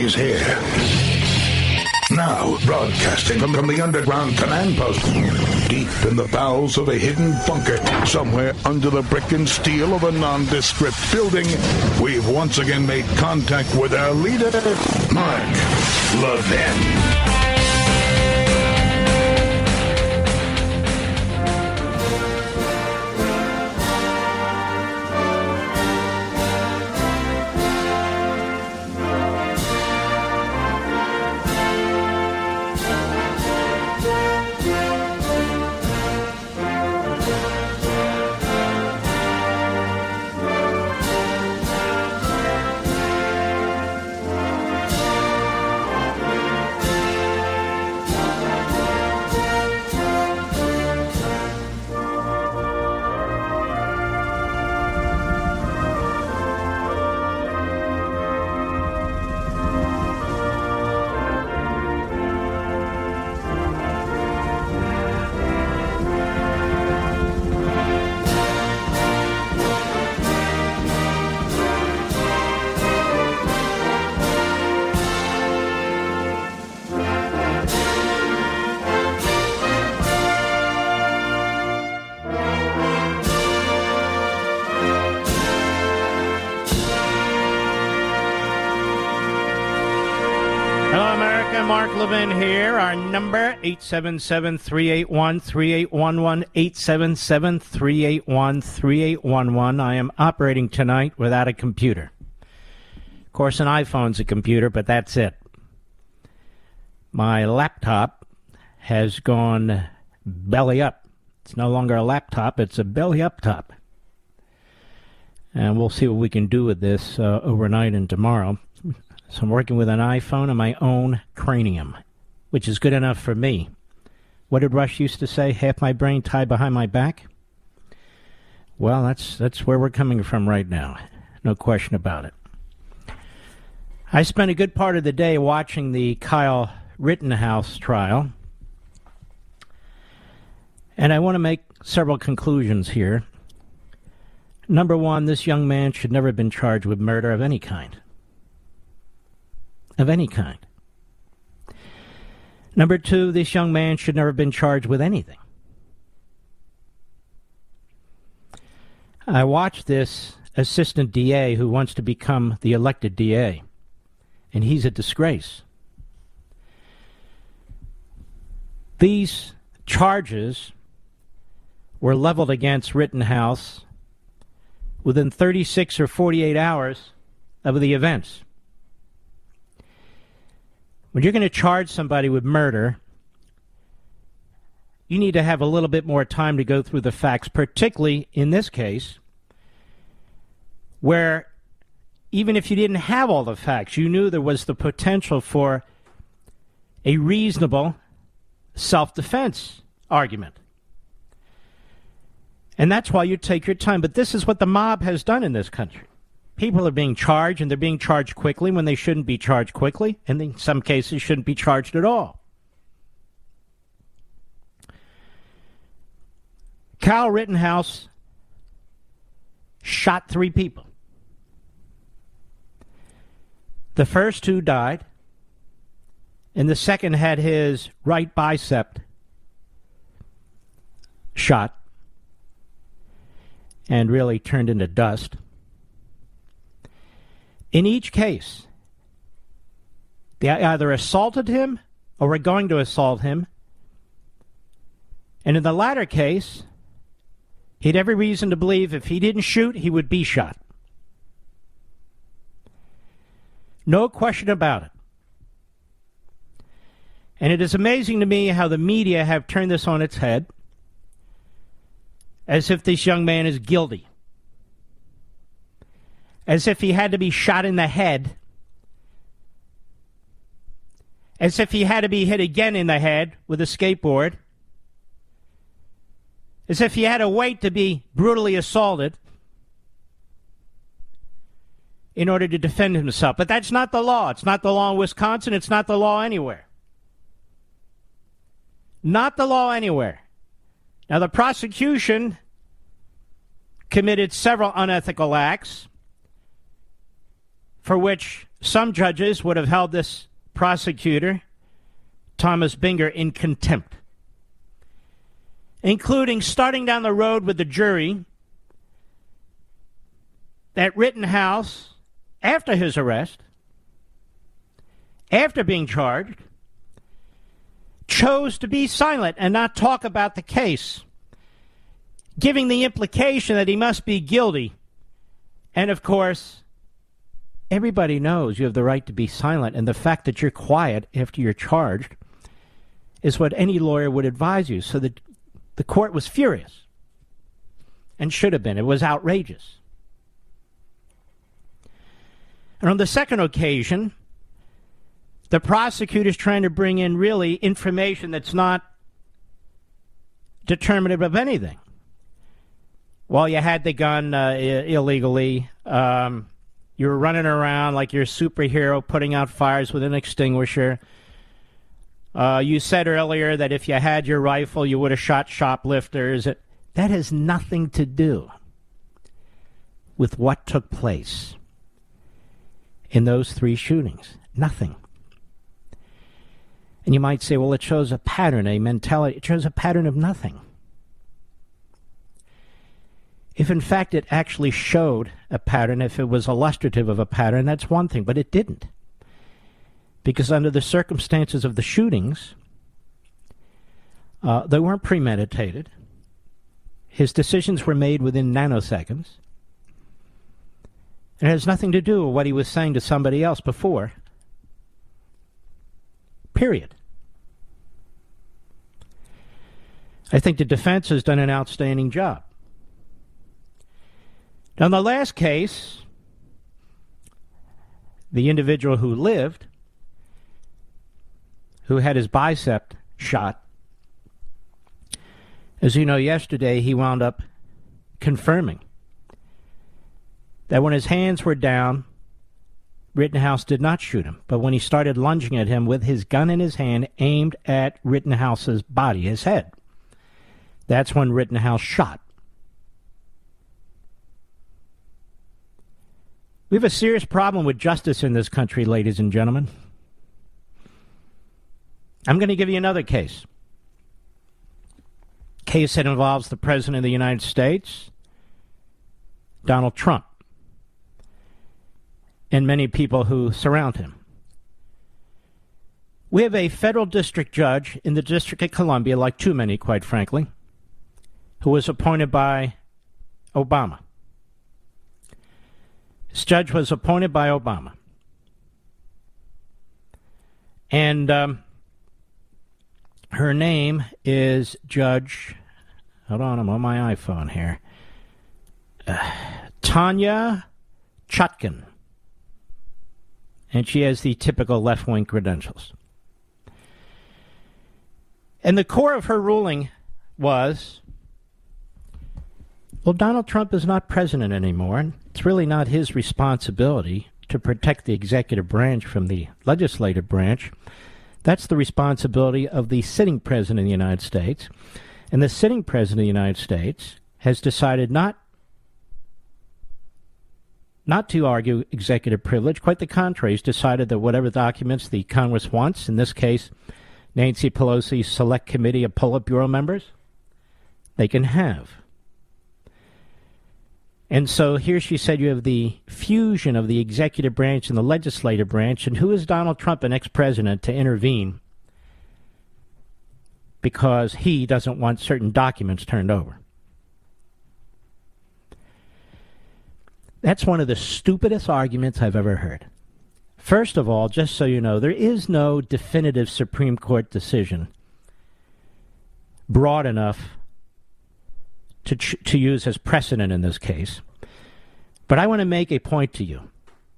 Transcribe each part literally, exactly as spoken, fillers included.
He's here. Now, broadcasting from, from the underground command post, deep in the bowels of a hidden bunker, somewhere under the brick and steel of a nondescript building, we've once again made contact with our leader, Mark Levin. Mark Levin here. Our number, eight seven seven, three eight one, three eight one one, eight seven seven, three eight one, three eight one one. I am operating tonight without a computer. Of course, an iPhone's a computer, but that's it. My laptop has gone belly up. It's no longer a laptop, it's a belly up top. And we'll see what we can do with this uh, overnight and tomorrow. So I'm working with an iPhone and my own cranium, which is good enough for me. What did Rush used to say? Half my brain tied behind my back? Well, that's that's where we're coming from right now. No question about it. I spent a good part of the day watching the Kyle Rittenhouse trial. And I want to make several conclusions here. Number one, this young man should never have been charged with murder of any kind. Of any kind. Number two, this young man should never have been charged with anything. I watched this assistant D A who wants to become the elected D A, and he's a disgrace. These charges were leveled against Rittenhouse within thirty-six or forty-eight hours of the events. When you're going to charge somebody with murder, you need to have a little bit more time to go through the facts, particularly in this case, where even if you didn't have all the facts, you knew there was the potential for a reasonable self-defense argument. And that's why you take your time. But this is what the mob has done in this country. People are being charged, and they're being charged quickly when they shouldn't be charged quickly, and in some cases shouldn't be charged at all. Kyle Rittenhouse shot three people. The first two died, and the second had his right bicep shot and really turned into dust. In each case, they either assaulted him or were going to assault him. And in the latter case, he had every reason to believe if he didn't shoot, he would be shot. No question about it. And it is amazing to me how the media have turned this on its head, as if this young man is guilty. As if he had to be shot in the head. As if he had to be hit again in the head with a skateboard. As if he had to wait to be brutally assaulted in order to defend himself. But that's not the law. It's not the law in Wisconsin. It's not the law anywhere. Not the law anywhere. Now, the prosecution committed several unethical acts. for which some judges would have held this prosecutor, Thomas Binger, in contempt, including starting down the road with the jury that Rittenhouse, after his arrest, after being charged, chose to be silent and not talk about the case, giving the implication that he must be guilty. And, of course, everybody knows you have the right to be silent, and the fact that you're quiet after you're charged is what any lawyer would advise you. So the, the court was furious, and should have been. It was outrageous. And on the second occasion, the prosecutor's trying to bring in really information that's not determinative of anything. Well, you had the gun uh, I- illegally. Um, you were running around like you're a superhero putting out fires with an extinguisher. Uh, you said earlier that if you had your rifle, you would have shot shoplifters. It, that has nothing to do with what took place in those three shootings. Nothing. And you might say, well, it shows a pattern, a mentality. It shows a pattern of nothing. If, in fact, it actually showed a pattern, if it was illustrative of a pattern, that's one thing, but it didn't. Because under the circumstances of the shootings, uh, they weren't premeditated. His decisions were made within nanoseconds. It has nothing to do with what he was saying to somebody else before. Period. I think the defense has done an outstanding job. Now, in the last case, the individual who lived, who had his bicep shot, as you know, yesterday he wound up confirming that when his hands were down, Rittenhouse did not shoot him. But when he started lunging at him with his gun in his hand aimed at Rittenhouse's body, his head, that's when Rittenhouse shot. We have a serious problem with justice in this country, ladies and gentlemen. I'm going to give you another case. Case that involves the President of the United States, Donald Trump, and many people who surround him. We have a federal district judge in the District of Columbia, like too many, quite frankly, who was appointed by Obama. This judge was appointed by Obama. And um, her name is Judge, hold on, I'm on my iPhone here, uh, Tanya Chutkan. And she has the typical left-wing credentials. And the core of her ruling was, well, Donald Trump is not president anymore, and it's really not his responsibility to protect the executive branch from the legislative branch. That's the responsibility of the sitting president of the United States. And the sitting president of the United States has decided not not to argue executive privilege. Quite the contrary. He's decided that whatever documents the Congress wants, in this case, Nancy Pelosi's select committee of Politburo members, they can have. And so here she said you have the fusion of the executive branch and the legislative branch, and who is Donald Trump, an ex-president, to intervene because he doesn't want certain documents turned over? That's one of the stupidest arguments I've ever heard. First of all, just so you know, there is no definitive Supreme Court decision broad enough to ch- to use as precedent in this case. But I want to make a point to you.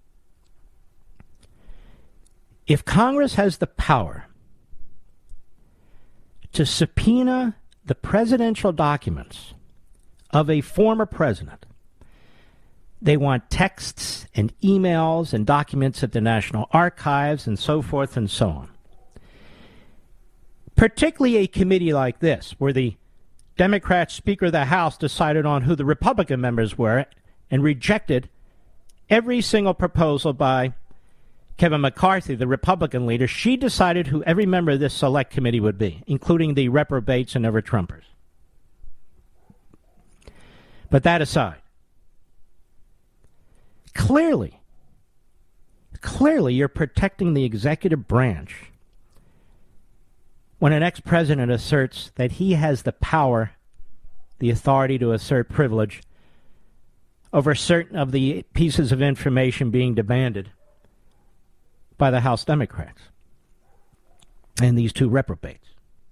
If Congress has the power to subpoena the presidential documents of a former president, they want texts and emails and documents at the National Archives and so forth and so on. Particularly a committee like this, where the Democrat Speaker of the House decided on who the Republican members were and rejected every single proposal by Kevin McCarthy, the Republican leader, she decided who every member of this select committee would be, including the reprobates and ever-Trumpers. But that aside, clearly, clearly you're protecting the executive branch when an ex-president asserts that he has the power, the authority to assert privilege over certain of the pieces of information being demanded by the House Democrats and these two reprobates.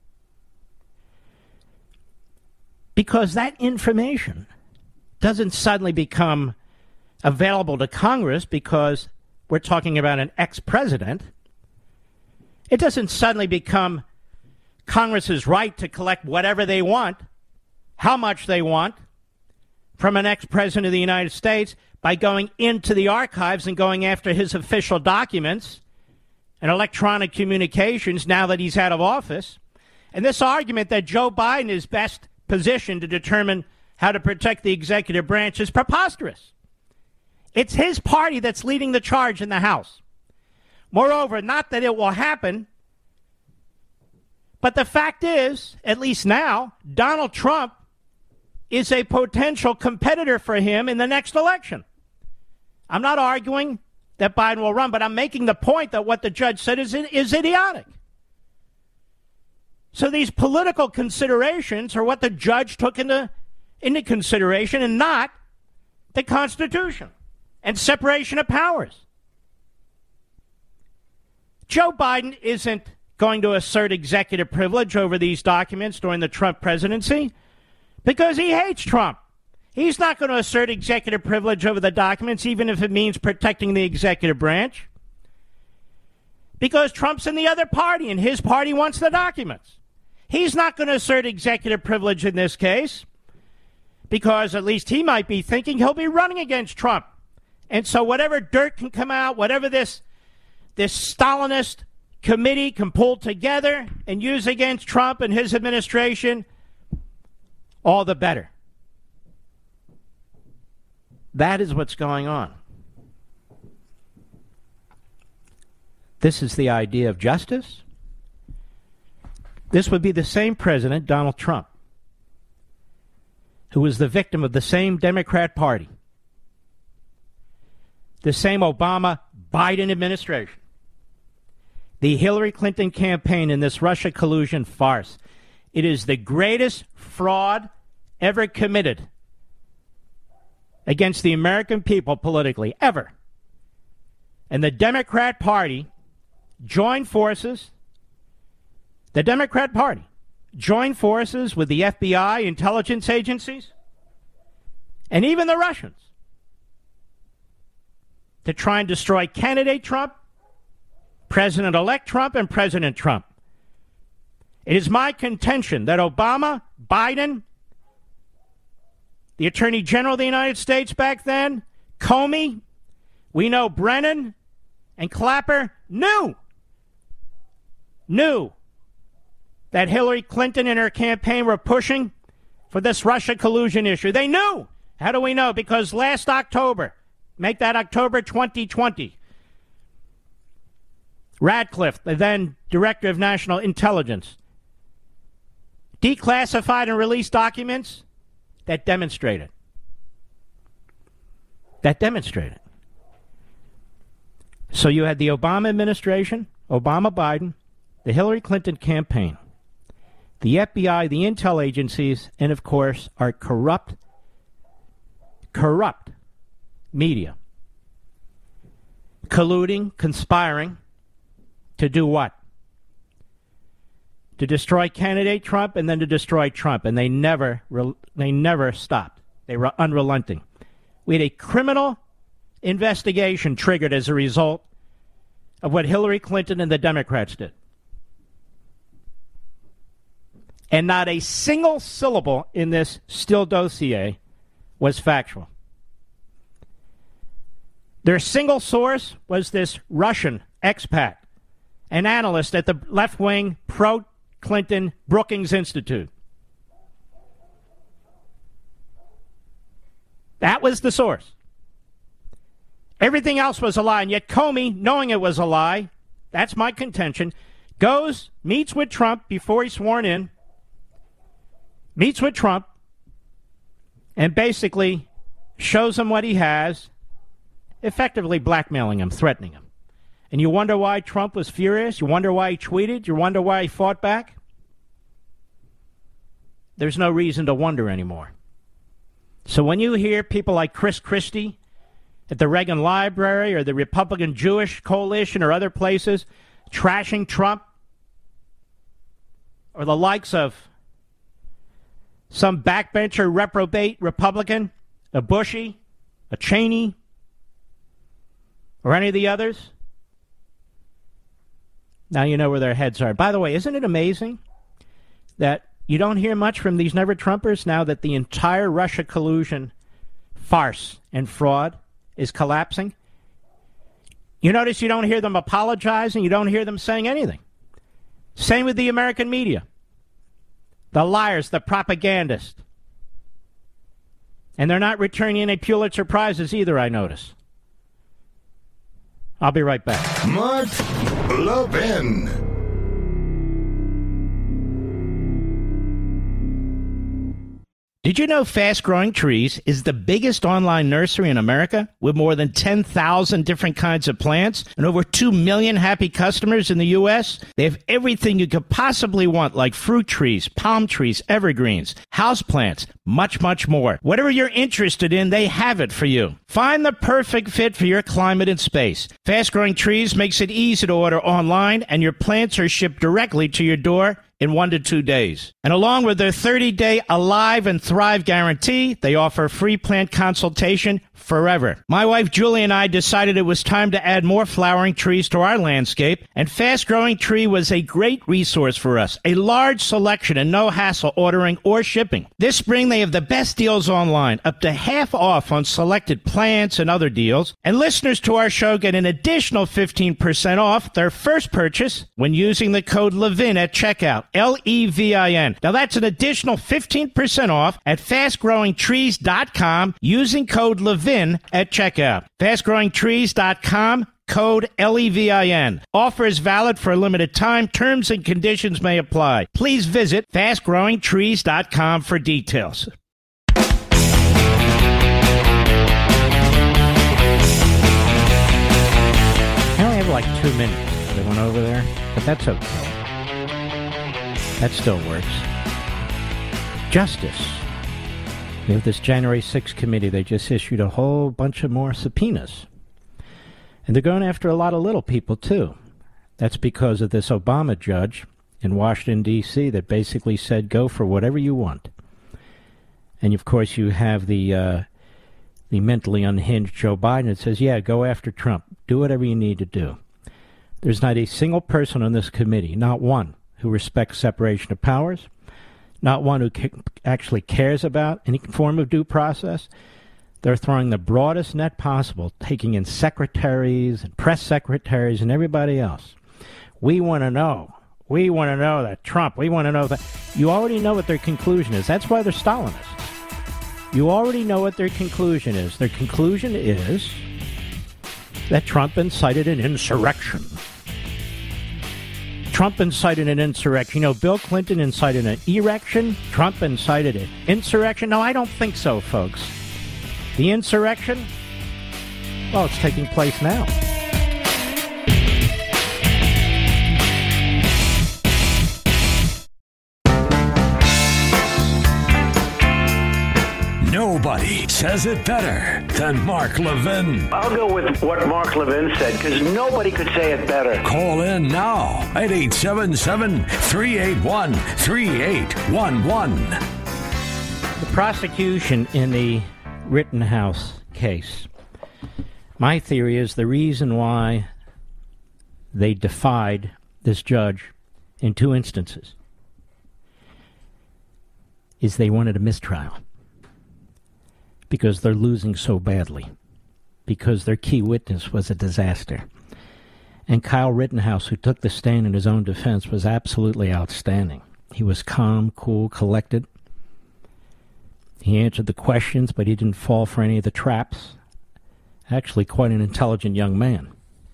Because that information doesn't suddenly become available to Congress because we're talking about an ex-president. It doesn't suddenly become Congress's right to collect whatever they want, how much they want, from an ex-president of the United States by going into the archives and going after his official documents and electronic communications now that he's out of office. And this argument that Joe Biden is best positioned to determine how to protect the executive branch is preposterous. It's his party that's leading the charge in the House. Moreover, not that it will happen, but the fact is, at least now, Donald Trump is a potential competitor for him in the next election. I'm not arguing that Biden will run, but I'm making the point that what the judge said is, is idiotic. So these political considerations are what the judge took into, into consideration and not the Constitution and separation of powers. Joe Biden isn't going to assert executive privilege over these documents during the Trump presidency because he hates Trump. He's not going to assert executive privilege over the documents, even if it means protecting the executive branch, because Trump's in the other party and his party wants the documents. He's not going to assert executive privilege in this case because at least he might be thinking he'll be running against Trump. And so whatever dirt can come out, whatever this, this Stalinist committee can pull together and use against Trump and his administration, all the better. That is what's going on. This is the idea of justice. This would be the same president, Donald Trump, who was the victim of the same Democrat Party, the same Obama-Biden administration, the Hillary Clinton campaign in this Russia collusion farce. It is the greatest fraud ever committed against the American people politically, ever. And the Democrat Party joined forces, the Democrat Party joined forces with the F B I, intelligence agencies, and even the Russians to try and destroy candidate Trump, President-elect Trump, and President Trump. It is my contention that Obama, Biden, the Attorney General of the United States back then, Comey, we know Brennan, and Clapper knew, knew that Hillary Clinton and her campaign were pushing for this Russia collusion issue. They knew. How do we know? Because last October, make that October twenty twenty, Radcliffe, the then Director of National Intelligence, declassified and released documents that demonstrated. That demonstrated. So you had the Obama administration, Obama-Biden, the Hillary Clinton campaign, the F B I, the intel agencies, and of course our corrupt, corrupt media, colluding, conspiring to do what? To destroy candidate Trump and then to destroy Trump. And they never, they never stopped. They were unrelenting. We had a criminal investigation triggered as a result of what Hillary Clinton and the Democrats did. And not a single syllable in this Steele dossier was factual. Their single source was this Russian expat, an analyst at the left-wing pro-Clinton Brookings Institute. That was the source. Everything else was a lie, and yet Comey, knowing it was a lie, that's my contention, goes, meets with Trump before he's sworn in, meets with Trump, and basically shows him what he has, effectively blackmailing him, threatening him. And you wonder why Trump was furious? You wonder why he tweeted? You wonder why he fought back? There's no reason to wonder anymore. So when you hear people like Chris Christie at the Reagan Library or the Republican Jewish Coalition or other places trashing Trump, or the likes of some backbencher reprobate Republican, a Bushy, a Cheney, or any of the others, now you know where their heads are. By the way, isn't it amazing that you don't hear much from these never-Trumpers now that the entire Russia collusion farce and fraud is collapsing? You notice you don't hear them apologizing, you don't hear them saying anything. Same with the American media. The liars, the propagandists. And they're not returning any Pulitzer Prizes either, I notice. I'll be right back. Mark Levin. Did you know Fast Growing Trees is the biggest online nursery in America with more than ten thousand different kinds of plants and over two million happy customers in the U S? They have everything you could possibly want, like fruit trees, palm trees, evergreens, houseplants, much, much more. Whatever you're interested in, they have it for you. Find the perfect fit for your climate and space. Fast Growing Trees makes it easy to order online, and your plants are shipped directly to your door in one to two days. And along with their thirty-day Alive and Thrive guarantee, they offer free plant consultation forever. My wife Julie and I decided it was time to add more flowering trees to our landscape, and Fast Growing Tree was a great resource for us. A large selection and no hassle ordering or shipping. This spring they have the best deals online, up to half off on selected plants and other deals. And listeners to our show get an additional fifteen percent off their first purchase when using the code Levin at checkout. L E V I N. Now that's an additional fifteen percent off at fast growing trees dot com using code Levin at checkout. fast growing trees dot com, code L E V I N. Offer is valid for a limited time. Terms and conditions may apply. Please visit fast growing trees dot com for details. I only have like two minutes. They went over there, but that's okay. That still works. Justice. We have this January sixth committee. They just issued a whole bunch of more subpoenas. And they're going after a lot of little people, too. That's because of this Obama judge in Washington, D C that basically said, go for whatever you want. And, of course, you have the uh, the mentally unhinged Joe Biden that says, yeah, go after Trump. Do whatever you need to do. There's not a single person on this committee, not one, who respects separation of powers, not one who ca- actually cares about any form of due process. They're throwing the broadest net possible, taking in secretaries and press secretaries and everybody else. We want to know. We want to know that Trump, we want to know that. You already know what their conclusion is. That's why they're Stalinists. You already know what their conclusion is. Their conclusion is that Trump incited an insurrection. Trump incited an insurrection. You know, Bill Clinton incited an erection. Trump incited an insurrection. No, I don't think so, folks. The insurrection, well, it's taking place now. Nobody says it better than Mark Levin. I'll go with what Mark Levin said, because nobody could say it better. Call in now at eight seven seven, three eight one, three eight one one. The prosecution in the Rittenhouse case, my theory is the reason why they defied this judge in two instances is they wanted a mistrial. Because they're losing so badly. Because their key witness was a disaster. And Kyle Rittenhouse, who took the stand in his own defense, was absolutely outstanding. He was calm, cool, collected. He answered the questions, but he didn't fall for any of the traps. Actually, quite an intelligent young man.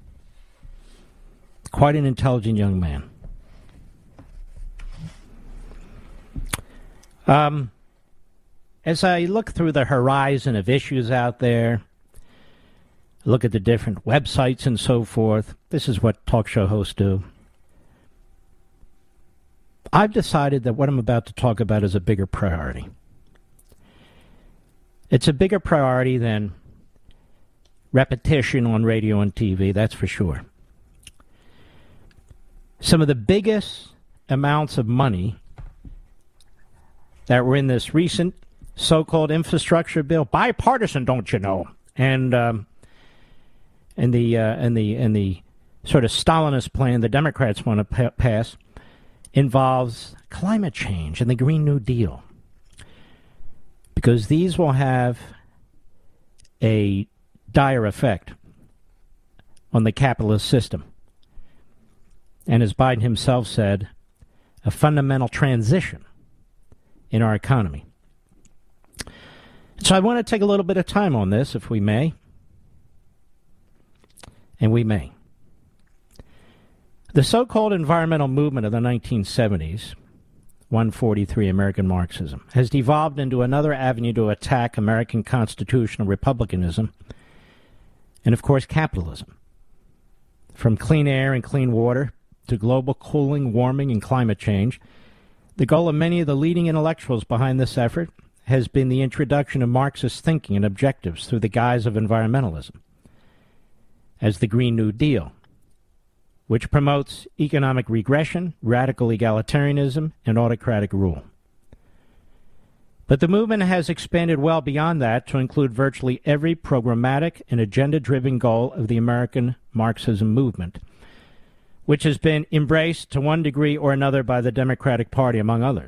Quite an intelligent young man. Um, as I look through the horizon of issues out there, look at the different websites and so forth, this is what talk show hosts do. I've decided that what I'm about to talk about is a bigger priority. It's a bigger priority than repetition on radio and T V, that's for sure. Some of the biggest amounts of money that were in this recent so-called infrastructure bill, bipartisan, don't you know, and um, and the uh, and the and the sort of Stalinist plan the Democrats want to pa- pass involves climate change and the Green New Deal, because these will have a dire effect on the capitalist system, and as Biden himself said, a fundamental transition in our economy. So I want to take a little bit of time on this, if we may. And we may. The so-called environmental movement of the nineteen seventies, one forty-three American Marxism, has devolved into another avenue to attack American constitutional republicanism and, of course, capitalism. From clean air and clean water to global cooling, warming, and climate change, the goal of many of the leading intellectuals behind this effort has been the introduction of Marxist thinking and objectives through the guise of environmentalism, as the Green New Deal, which promotes economic regression, radical egalitarianism, and autocratic rule. But the movement has expanded well beyond that to include virtually every programmatic and agenda-driven goal of the American Marxism movement, which has been embraced to one degree or another by the Democratic Party, among others.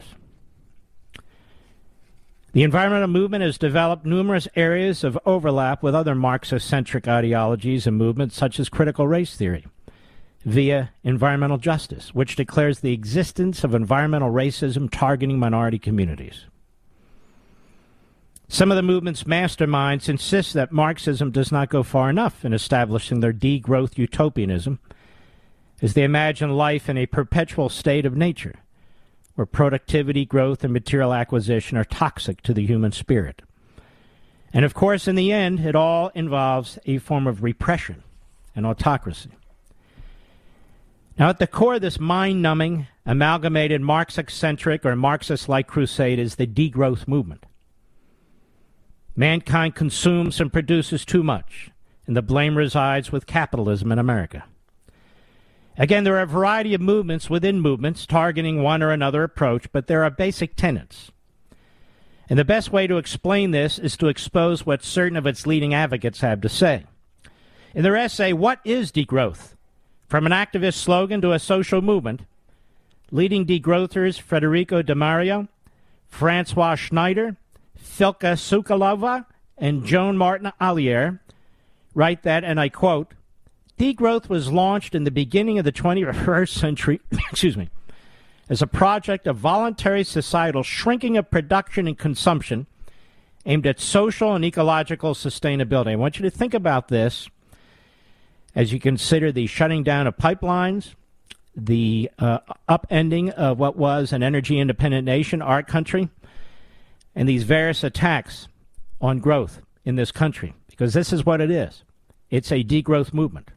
The environmental movement has developed numerous areas of overlap with other Marxist-centric ideologies and movements, such as critical race theory, via environmental justice, which declares the existence of environmental racism targeting minority communities. Some of the movement's masterminds insist that Marxism does not go far enough in establishing their degrowth utopianism, as they imagine life in a perpetual state of nature, where productivity, growth, and material acquisition are toxic to the human spirit. And of course, in the end, it all involves a form of repression and autocracy. Now, at the core of this mind-numbing, amalgamated Marxist-centric or Marxist-like crusade is the degrowth movement. Mankind consumes and produces too much, and the blame resides with capitalism in America. Again, there are a variety of movements within movements targeting one or another approach, but there are basic tenets. And the best way to explain this is to expose what certain of its leading advocates have to say. In their essay, What is Degrowth? From an activist slogan to a social movement, leading degrowthers Federico De Mario, Francois Schneider, Filka Sukalova, and Joan Martin Allier write that, and I quote, degrowth was launched in the beginning of the twenty-first century, excuse me, as a project of voluntary societal shrinking of production and consumption aimed at social and ecological sustainability. I want you to think about this as you consider the shutting down of pipelines, the uh, upending of what was an energy-independent nation, our country, and these various attacks on growth in this country, because this is what it is. It's a degrowth movement.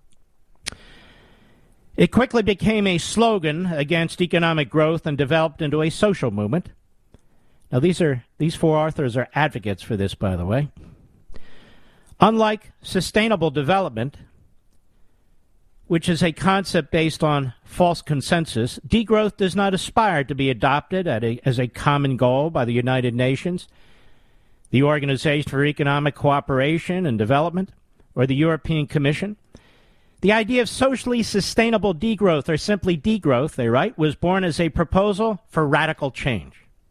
It quickly became a slogan against economic growth and developed into a social movement. Now, these are these four authors are advocates for this, by the way. Unlike sustainable development, which is a concept based on false consensus, degrowth does not aspire to be adopted at a, as a common goal by the United Nations, the Organization for Economic Cooperation and Development, or the European Commission. The idea of socially sustainable degrowth, or simply degrowth, they write, was born as a proposal for radical change.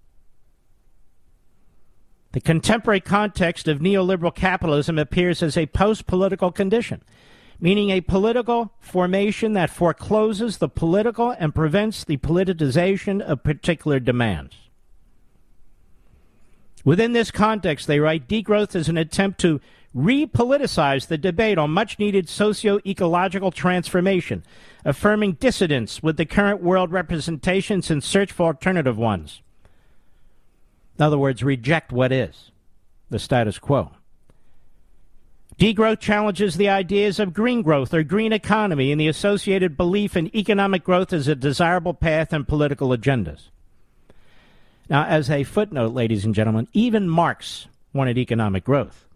The contemporary context of neoliberal capitalism appears as a post-political condition, meaning a political formation that forecloses the political and prevents the politicization of particular demands. Within this context, they write, degrowth is an attempt to repoliticized the debate on much-needed socio-ecological transformation, affirming dissidence with the current world representations and search for alternative ones. In other words, reject what is, the status quo. Degrowth challenges the ideas of green growth or green economy and the associated belief in economic growth as a desirable path in political agendas. Now, as a footnote, ladies and gentlemen, even Marx wanted economic growth.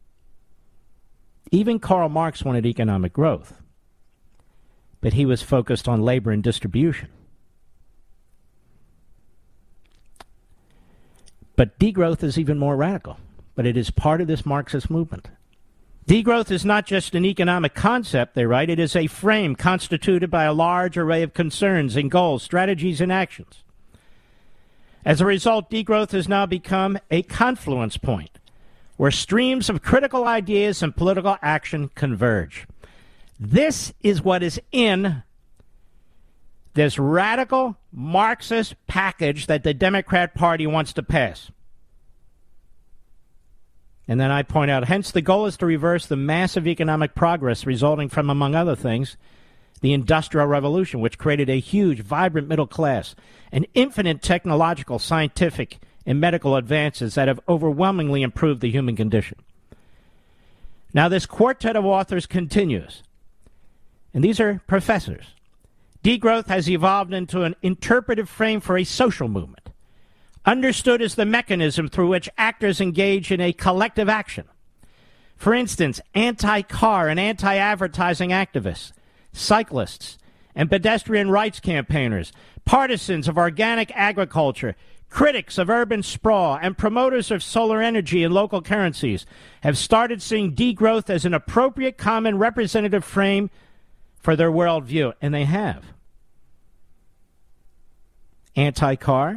Even Karl Marx wanted economic growth. But he was focused on labor and distribution. But degrowth is even more radical, but it is part of this Marxist movement. Degrowth is not just an economic concept, they write. It is a frame constituted by a large array of concerns and goals, strategies, and actions. As a result, degrowth has now become a confluence point where streams of critical ideas and political action converge. This is what is in this radical Marxist package that the Democrat Party wants to pass. And then I point out, hence the goal is to reverse the massive economic progress resulting from, among other things, the Industrial Revolution, which created a huge, vibrant middle class and infinite technological, scientific, and medical advances that have overwhelmingly improved the human condition. Now, this quartet of authors continues, and these are professors. Degrowth has evolved into an interpretive frame for a social movement, understood as the mechanism through which actors engage in a collective action. For instance, anti-car and anti-advertising activists, cyclists, and pedestrian rights campaigners, partisans of organic agriculture, critics of urban sprawl, and promoters of solar energy and local currencies have started seeing degrowth as an appropriate common representative frame for their worldview, and they have. Anti-car.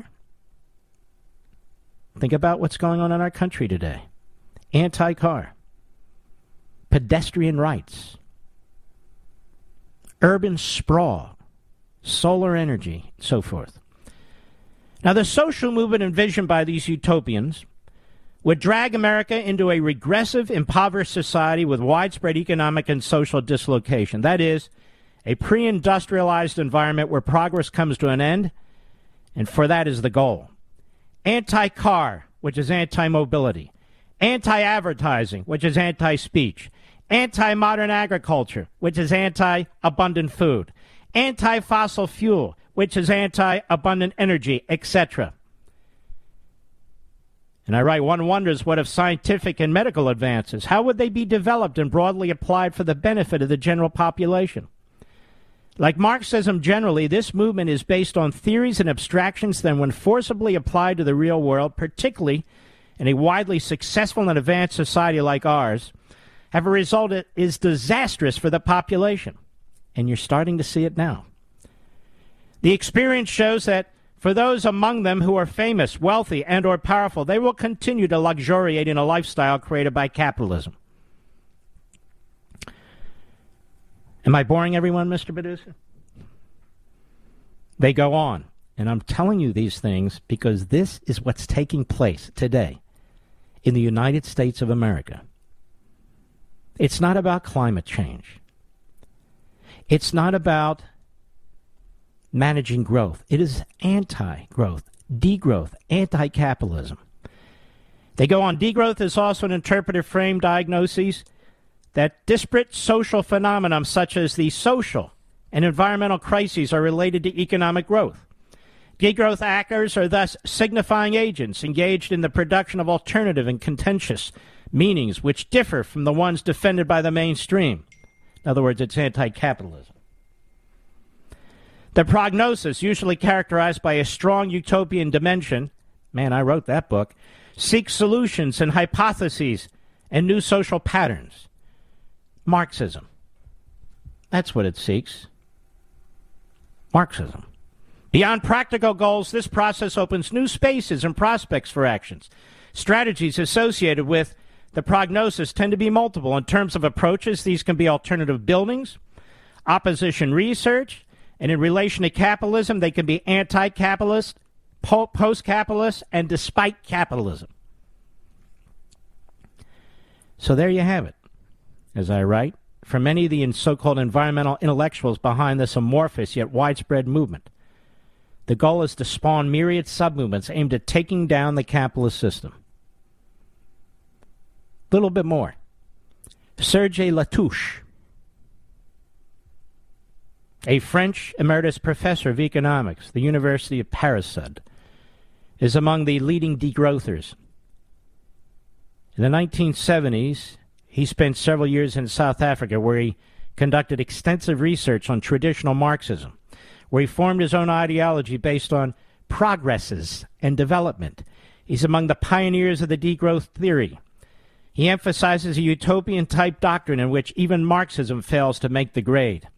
Think about what's going on in our country today. Anti-car. Pedestrian rights. Urban sprawl. Solar energy, so forth. Now, the social movement envisioned by these utopians would drag America into a regressive, impoverished society with widespread economic and social dislocation. That is, a pre-industrialized environment where progress comes to an end, and for that is the goal. Anti-car, which is anti-mobility. Anti-advertising, which is anti-speech. Anti-modern agriculture, which is anti-abundant food. Anti-fossil fuel, which is anti-abundant energy, et cetera. And I write, one wonders what if scientific and medical advances, how would they be developed and broadly applied for the benefit of the general population? Like Marxism generally, this movement is based on theories and abstractions that, when forcibly applied to the real world, particularly in a widely successful and advanced society like ours, have a result that is disastrous for the population. And you're starting to see it now. The experience shows that for those among them who are famous, wealthy, and or powerful, they will continue to luxuriate in a lifestyle created by capitalism. Am I boring everyone, Mister Producer? They go on. And I'm telling you these things because this is what's taking place today in the United States of America. It's not about climate change. It's not about managing growth. It is anti-growth, degrowth, anti-capitalism. They go on, degrowth is also an interpretive frame diagnosis that disparate social phenomena such as the social and environmental crises are related to economic growth. Degrowth actors are thus signifying agents engaged in the production of alternative and contentious meanings which differ from the ones defended by the mainstream. In other words, it's anti-capitalism. The prognosis, usually characterized by a strong utopian dimension, man, I wrote that book, seeks solutions and hypotheses and new social patterns. Marxism. That's what it seeks. Marxism. Beyond practical goals, this process opens new spaces and prospects for actions. Strategies associated with the prognosis tend to be multiple. In terms of approaches, these can be alternative buildings, opposition research, and in relation to capitalism, they can be anti-capitalist, po- post-capitalist, and despite capitalism. So there you have it. As I write, for many of the so-called environmental intellectuals behind this amorphous yet widespread movement, the goal is to spawn myriad sub-movements aimed at taking down the capitalist system. A little bit more. Serge Latouche, a French emeritus professor of economics, the University of Paris, said, is among the leading degrowthers. In the nineteen seventies, he spent several years in South Africa where he conducted extensive research on traditional Marxism, where he formed his own ideology based on progresses and development. He's among the pioneers of the degrowth theory. He emphasizes a utopian-type doctrine in which even Marxism fails to make the grade.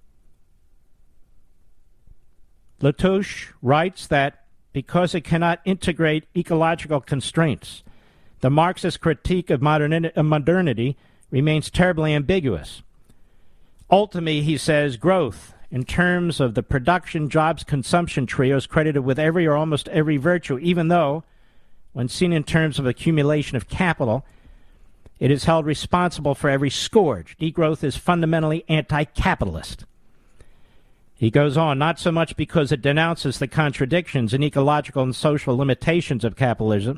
Latouche writes that because it cannot integrate ecological constraints, the Marxist critique of modernity remains terribly ambiguous. Ultimately, he says, growth, in terms of the production, jobs, consumption trio, is credited with every or almost every virtue, even though, when seen in terms of accumulation of capital, it is held responsible for every scourge. Degrowth is fundamentally anti-capitalist. He goes on, not so much because it denounces the contradictions and ecological and social limitations of capitalism,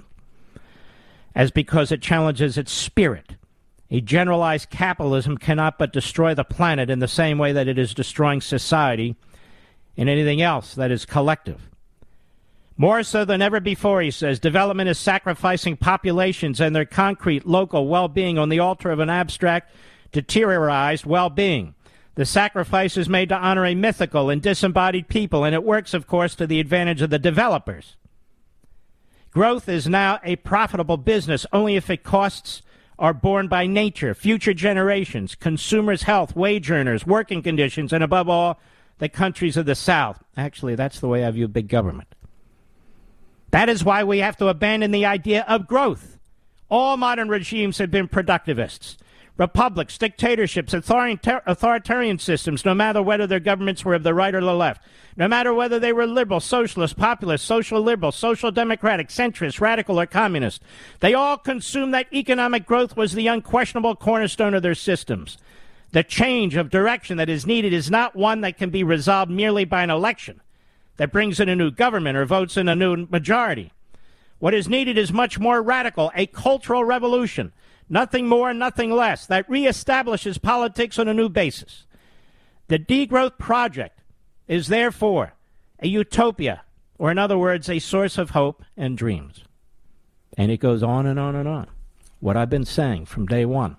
as because it challenges its spirit. A generalized capitalism cannot but destroy the planet in the same way that it is destroying society and anything else that is collective. More so than ever before, he says, development is sacrificing populations and their concrete local well-being on the altar of an abstract, deteriorized well-being. The sacrifice is made to honor a mythical and disembodied people, and it works, of course, to the advantage of the developers. Growth is now a profitable business only if its costs are borne by nature, future generations, consumers' health, wage earners, working conditions, and above all, the countries of the South. Actually, that's the way I view big government. That is why we have to abandon the idea of growth. All modern regimes have been productivists. Republics, dictatorships, authoritar- authoritarian systems, no matter whether their governments were of the right or the left, no matter whether they were liberal, socialist, populist, social liberal, social democratic, centrist, radical, or communist, they all consumed that economic growth was the unquestionable cornerstone of their systems. The change of direction that is needed is not one that can be resolved merely by an election that brings in a new government or votes in a new majority. What is needed is much more radical, a cultural revolution. Nothing more, nothing less, that reestablishes politics on a new basis. The degrowth project is therefore a utopia, or in other words, a source of hope and dreams. And it goes on and on and on. What I've been saying from day one.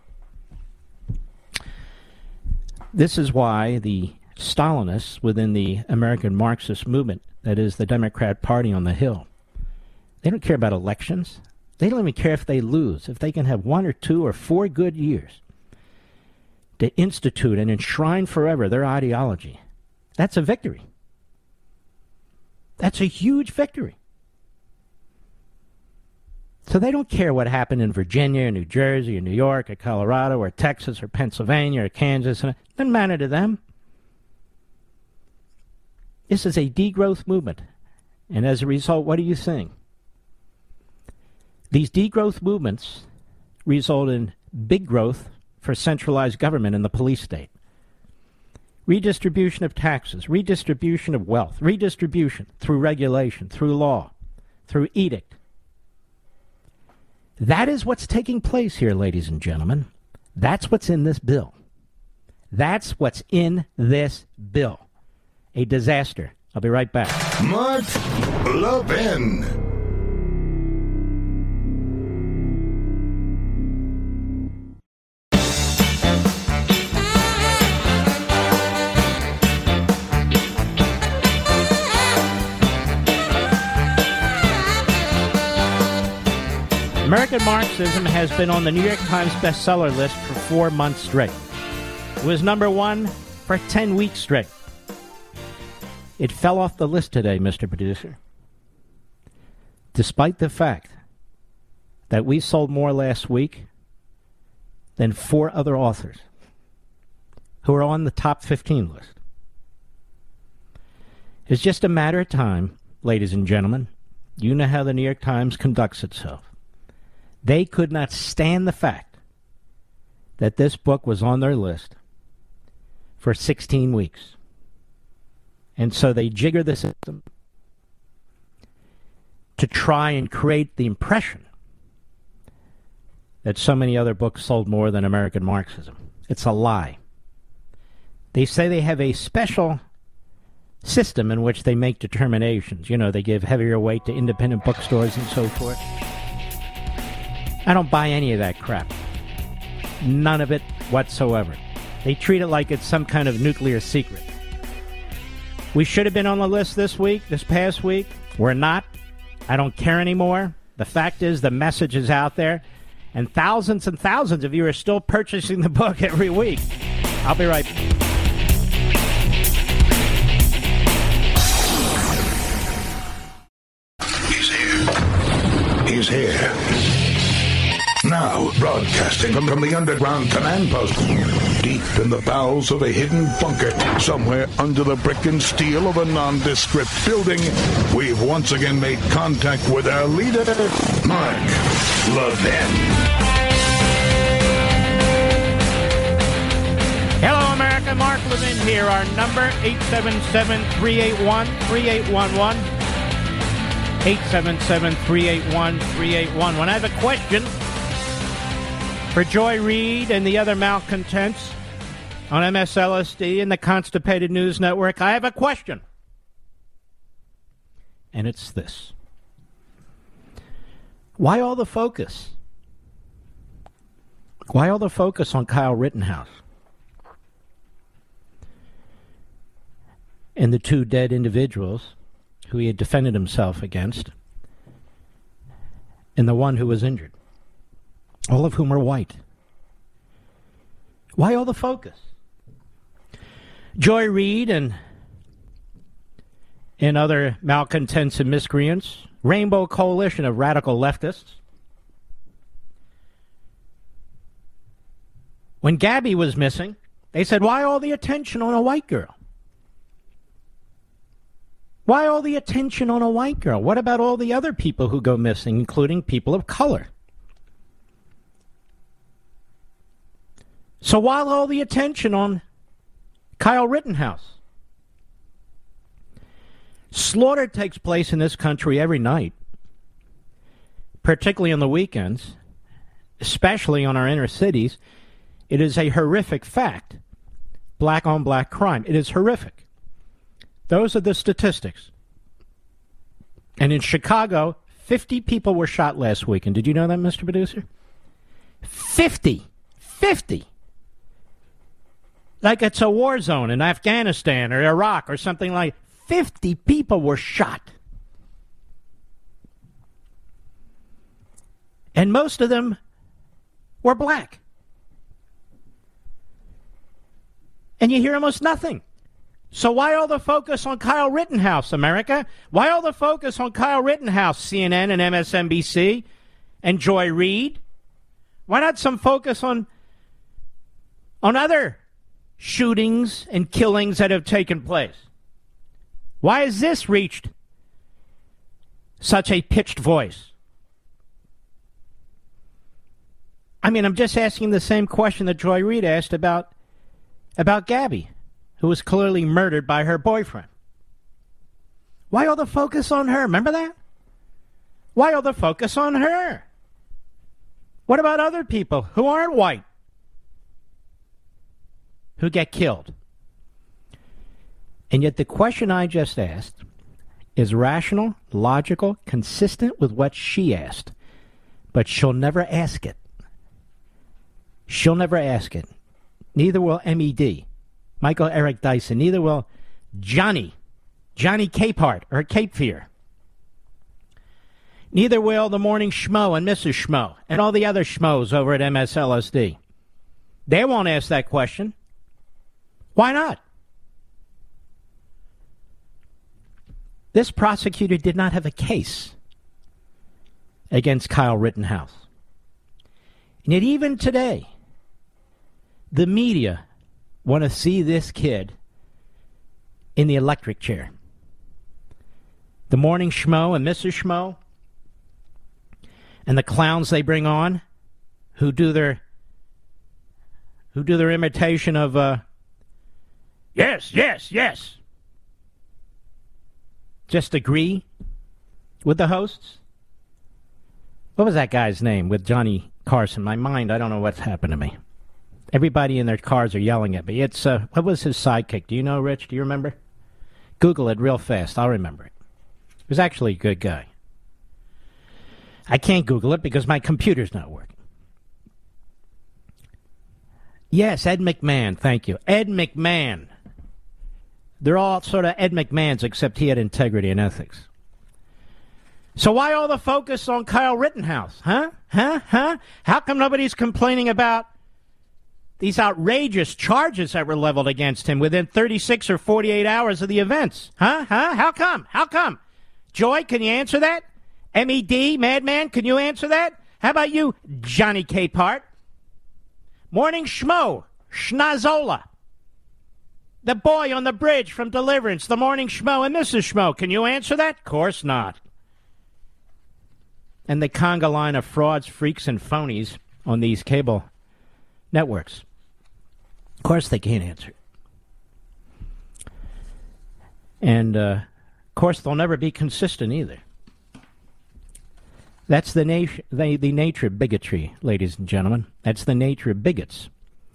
This is why the Stalinists within the American Marxist movement, that is the Democrat Party on the Hill, they don't care about elections. They don't even care if they lose, if they can have one or two or four good years to institute and enshrine forever their ideology. That's a victory. That's a huge victory. So they don't care what happened in Virginia or New Jersey or New York or Colorado or Texas or Pennsylvania or Kansas. It doesn't matter to them. This is a degrowth movement. And as a result, what are you seeing? These degrowth movements result in big growth for centralized government in the police state. Redistribution of taxes, redistribution of wealth, redistribution through regulation, through law, through edict. That is what's taking place here, ladies and gentlemen. That's what's in this bill. That's what's in this bill. A disaster. I'll be right back. Mark Levin. American Marxism has been on the New York Times bestseller list for four months straight. It was number one for ten weeks straight. It fell off the list today, Mister Producer, despite the fact that we sold more last week than four other authors who are on the top fifteen list. It's just a matter of time, ladies and gentlemen. You know how the New York Times conducts itself. They could not stand the fact that this book was on their list for sixteen weeks. And so they jigger the system to try and create the impression that so many other books sold more than American Marxism. It's a lie. They say they have a special system in which they make determinations. You know, they give heavier weight to independent bookstores and so forth. I don't buy any of that crap. None of it whatsoever. They treat it like it's some kind of nuclear secret. We should have been on the list this week, this past week. We're not. I don't care anymore. The fact is the message is out there, and thousands and thousands of you are still purchasing the book every week. I'll be right back. He's here. He's here. Now, broadcasting from, from the underground command post, deep in the bowels of a hidden bunker, somewhere under the brick and steel of a nondescript building, we've once again made contact with our leader, Mark Levin. Hello, America. Mark Levin here. Our number, eight seven seven, three eight one, three eight one one. eight seven seven, three eight one, three eight one one. I have a question for Joy Reid and the other malcontents on M S L S D and the Constipated News Network. I have a question. And it's this. Why all the focus? Why all the focus on Kyle Rittenhouse and the two dead individuals who he had defended himself against and the one who was injured? All of whom are white. Why all the focus? Joy Reid and and other malcontents and miscreants, Rainbow Coalition of radical leftists. When Gabby was missing, they said, why all the attention on a white girl? Why all the attention on a white girl? What about all the other people who go missing, including people of color? So why all the attention on Kyle Rittenhouse? Slaughter takes place in this country every night, particularly on the weekends, especially on our inner cities. It is a horrific fact. Black on black crime. It is horrific. Those are the statistics. And in Chicago, fifty people were shot last weekend. Did you know that, Mister Producer? fifty. fifty. Like it's a war zone in Afghanistan or Iraq or something like that. fifty people were shot. And most of them were black. And you hear almost nothing. So why all the focus on Kyle Rittenhouse, America? Why all the focus on Kyle Rittenhouse, C N N and M S N B C and Joy Reid? Why not some focus on on other shootings and killings that have taken place? Why has this reached such a pitched voice? I mean, I'm just asking the same question that Joy Reid asked about about Gabby, who was clearly murdered by her boyfriend. Why all the focus on her? Remember that? Why all the focus on her? What about other people who aren't white, who get killed? And yet the question I just asked is rational, logical, consistent with what she asked. But she'll never ask it. She'll never ask it. Neither will M E D, Michael Eric Dyson. Neither will Johnny, Johnny Capehart or Cape Fear. Neither will the Morning Schmo and Missus Schmo and all the other schmoes over at M S L S D. They won't ask that question. Why not? This prosecutor did not have a case against Kyle Rittenhouse. And yet even today, the media want to see this kid in the electric chair. The Morning Schmo and Missus Schmo and the clowns they bring on who do their who do their imitation of, uh, yes, yes, yes. Just agree with the hosts? What was that guy's name with Johnny Carson? My mind, I don't know what's happened to me. Everybody in their cars are yelling at me. It's, uh, what was his sidekick? Do you know, Rich? Do you remember? Google it real fast. I'll remember it. He was actually a good guy. I can't Google it because my computer's not working. Yes, Ed McMahon. Thank you. Ed McMahon. They're all sort of Ed McMahons, except he had integrity and ethics. So why all the focus on Kyle Rittenhouse? Huh? Huh? Huh? How come nobody's complaining about these outrageous charges that were leveled against him within thirty-six or forty-eight hours of the events? Huh? Huh? How come? How come? Joy, can you answer that? M E D, Madman, can you answer that? How about you, Johnny Capehart? Morning Schmo, Schnazola. The boy on the bridge from Deliverance, the Morning Schmo and Missus Schmo. Can you answer that? Of course not. And the conga line of frauds, freaks, and phonies on these cable networks. Of course they can't answer. And, uh, of course, they'll never be consistent either. That's the, nat- the, the nature of bigotry, ladies and gentlemen. That's the nature of bigots.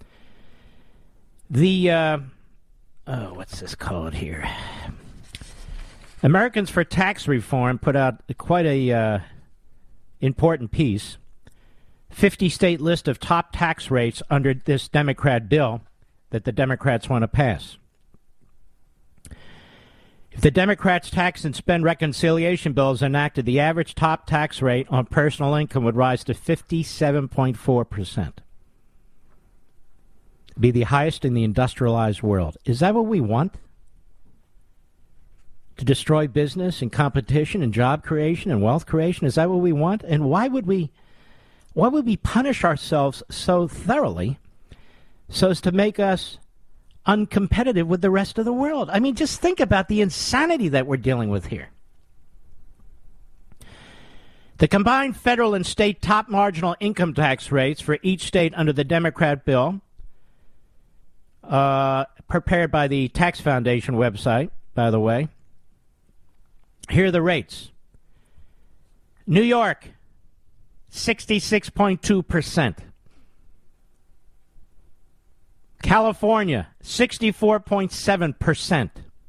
The, uh, oh, what's this called here? Americans for Tax Reform put out quite a uh, important piece. fifty-state list of top tax rates under this Democrat bill that the Democrats want to pass. If the Democrats' tax and spend reconciliation bill is enacted, the average top tax rate on personal income would rise to fifty-seven point four percent. Be the highest in the industrialized world. Is that what we want? To destroy business and competition and job creation and wealth creation? Is that what we want? And why would we why would we punish ourselves so thoroughly so as to make us uncompetitive with the rest of the world? I mean, just think about the insanity that we're dealing with here. The combined federal and state top marginal income tax rates for each state under the Democrat bill, uh, prepared by the Tax Foundation website, by the way. Here are the rates. New York, sixty-six point two percent. California, sixty-four point seven percent.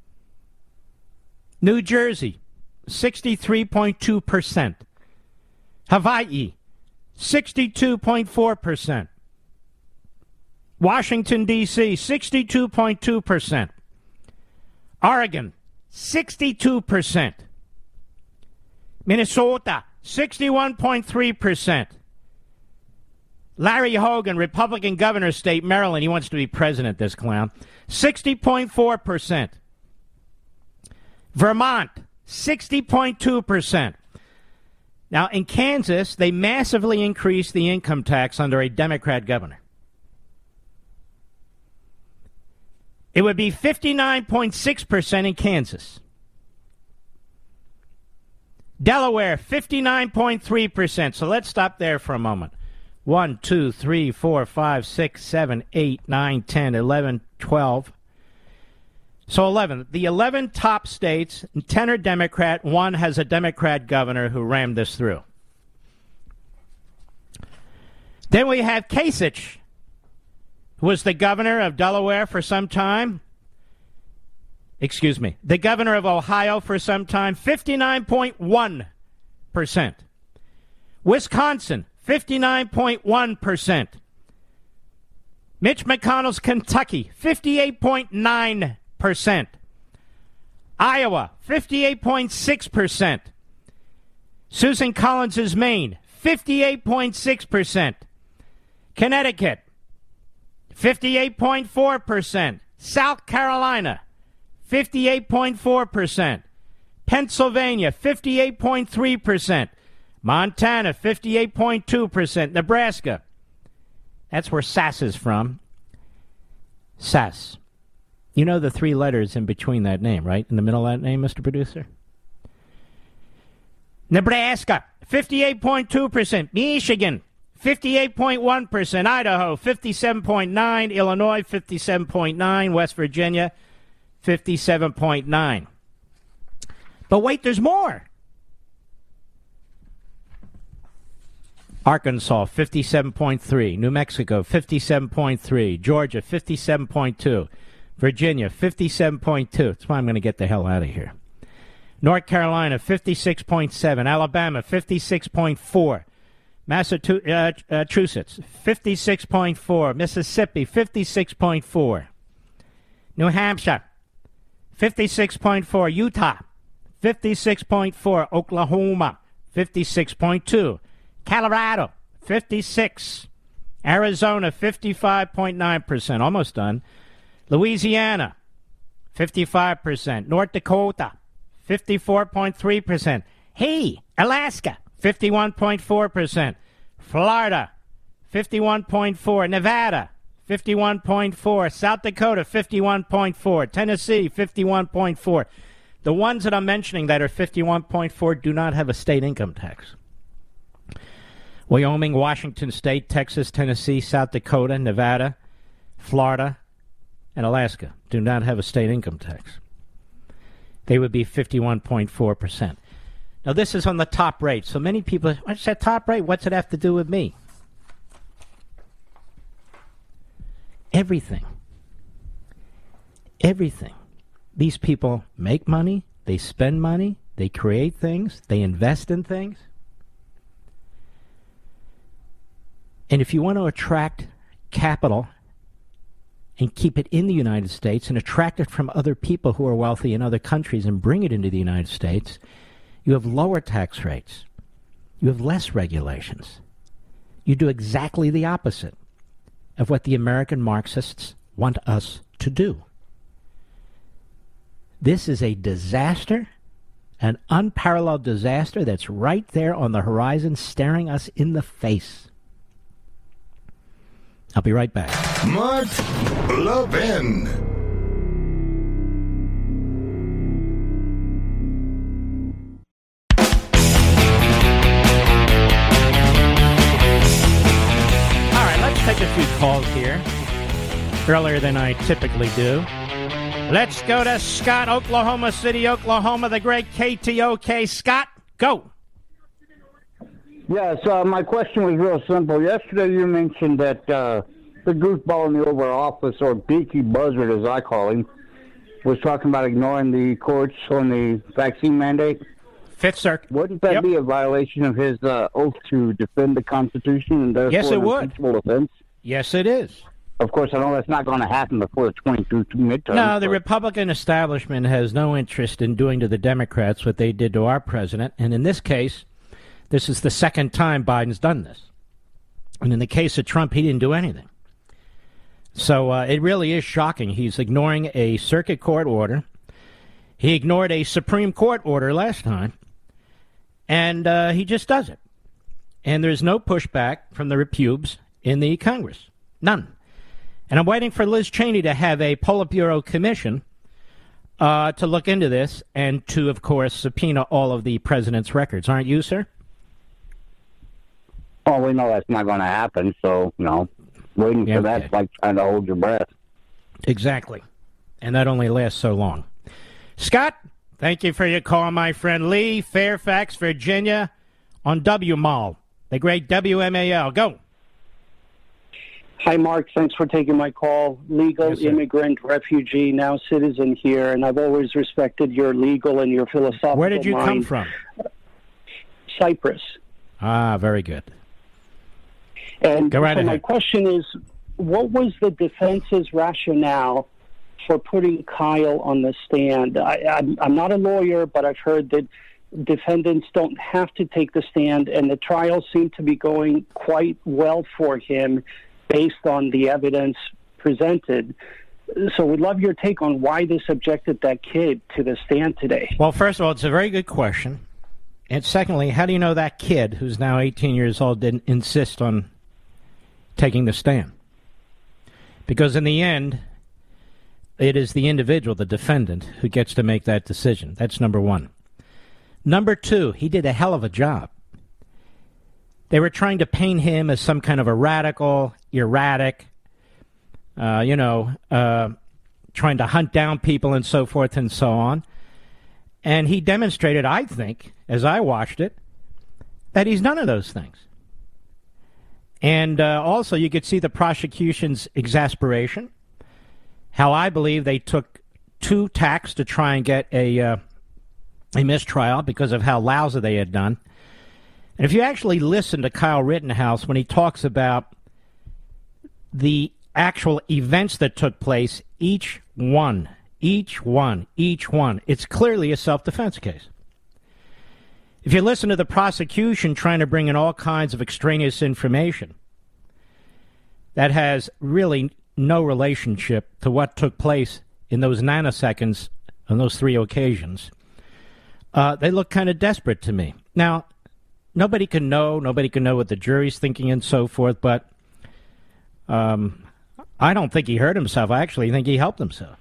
New Jersey, sixty-three point two percent. Hawaii, sixty-two point four percent. Washington, D C, sixty-two point two percent. Oregon, sixty-two percent. Minnesota, sixty-one point three percent. Larry Hogan, Republican governor of state Maryland, he wants to be president, this clown, sixty point four percent. Vermont, sixty point two percent. Now, in Kansas, they massively increased the income tax under a Democrat governor. It would be fifty-nine point six percent in Kansas. Delaware, fifty-nine point three percent. So let's stop there for a moment. one, two, three, four, five, six, seven, eight, nine, ten, eleven, twelve. So eleven. The eleven top states, ten are Democrat, one has a Democrat governor who rammed this through. Then we have Kasich, who was the governor of Delaware for some time. Excuse me, the governor of Ohio for some time, fifty-nine point one percent. Wisconsin, fifty-nine point one percent. Mitch McConnell's Kentucky, fifty-eight point nine percent. Iowa, fifty-eight point six percent. Susan Collins's Maine, fifty-eight point six percent. Connecticut, fifty-eight point four percent. South Carolina, fifty-eight point four percent. Pennsylvania, fifty-eight point three percent. Montana, fifty-eight point two percent. Nebraska, that's where Sass is from. Sass. You know the three letters in between that name, right? In the middle of that name, Mister Producer? Nebraska, fifty-eight point two percent. Michigan, fifty-eight point one percent. Idaho, fifty-seven point nine. Illinois, fifty-seven point nine. West Virginia, fifty-seven point nine. But wait, there's more. Arkansas, fifty-seven point three. New Mexico, fifty-seven point three. Georgia, fifty-seven point two. Virginia, fifty-seven point two. That's why I'm going to get the hell out of here. North Carolina, fifty-six point seven. Alabama, fifty-six point four. Massachusetts, fifty-six point four. Mississippi, fifty-six point four. New Hampshire, fifty-six point four. Utah, fifty-six point four. Oklahoma, fifty-six point two. Colorado, fifty-six. Arizona, fifty-five point nine percent. Almost done. Louisiana, fifty-five percent. North Dakota, fifty-four point three percent. Hey, Alaska, fifty-one point four percent. Florida, fifty-one point four. Nevada, fifty-one point four. South Dakota, fifty-one point four. Tennessee, fifty-one point four. The ones that I'm mentioning that are fifty-one point four do not have a state income tax. Wyoming, Washington State, Texas, Tennessee, South Dakota, Nevada, Florida, and Alaska do not have a state income tax. They would be fifty-one point four percent. Now, this is on the top rate. So many people, what's that top rate? What's it have to do with me? Everything. Everything. These people make money, they spend money, they create things, they invest in things. And if you want to attract capital and keep it in the United States and attract it from other people who are wealthy in other countries and bring it into the United States, you have lower tax rates. You have less regulations. You do exactly the opposite of what the American Marxists want us to do. This is a disaster, an unparalleled disaster that's right there on the horizon staring us in the face. I'll be right back. Mark Levin. All right, let's take a few calls here. Earlier than I typically do. Let's go to Scott, Oklahoma City, Oklahoma, the great K T O K. Scott, go. Yes, uh, my question was real simple. Yesterday you mentioned that uh, the goofball in the Oval Office, or Beaky Buzzard as I call him, was talking about ignoring the courts on the vaccine mandate. Fifth Circuit. Wouldn't that yep. be a violation of his uh, oath to defend the Constitution and therefore yes, it an would. impeachable offense? Yes, it is. Of course, I know that's not going to happen before the twenty-two midterms. No, the but... Republican establishment has no interest in doing to the Democrats what they did to our president. And in this case, this is the second time Biden's done this. And in the case of Trump, he didn't do anything. So uh, it really is shocking. He's ignoring a circuit court order. He ignored a Supreme Court order last time. And uh, he just does it. And there's no pushback from the repubes in the Congress. None. And I'm waiting for Liz Cheney to have a Politburo commission uh, to look into this and to, of course, subpoena all of the president's records. Aren't you, sir? Oh, we know that's not going to happen, so, you know, waiting yeah, for okay. that's like trying to hold your breath. Exactly. And that only lasts so long. Scott, thank you for your call, my friend. Lee, Fairfax, Virginia, on W M A L, the great W M A L. Go. Hi, Mark. Thanks for taking my call. Legal yes, immigrant, refugee, now citizen here, and I've always respected your legal and your philosophical Where did you mind. come from? Cyprus. Ah, very good. And Go right so ahead. my question is, what was the defense's rationale for putting Kyle on the stand? I, I'm, I'm not a lawyer, but I've heard that defendants don't have to take the stand, and the trial seemed to be going quite well for him based on the evidence presented. So we'd love your take on why they subjected that kid to the stand today. Well, first of all, it's a very good question. And secondly, how do you know that kid, who's now eighteen years old, didn't insist on taking the stand? Because in the end, it is the individual, the defendant, who gets to make that decision. That's number one. Number two, he did a hell of a job. They were trying to paint him as some kind of a radical, erratic, uh, you know, uh, trying to hunt down people and so forth and so on. And he demonstrated, I think, as I watched it, that he's none of those things. And uh, also, you could see the prosecution's exasperation, how I believe they took two tacks to try and get a, uh, a mistrial because of how lousy they had done. And if you actually listen to Kyle Rittenhouse when he talks about the actual events that took place, each one, each one, each one, it's clearly a self-defense case. If you listen to the prosecution trying to bring in all kinds of extraneous information that has really no relationship to what took place in those nanoseconds on those three occasions, uh, they look kind of desperate to me. Now, nobody can know, nobody can know what the jury's thinking and so forth, but um, I don't think he hurt himself. I actually think he helped himself.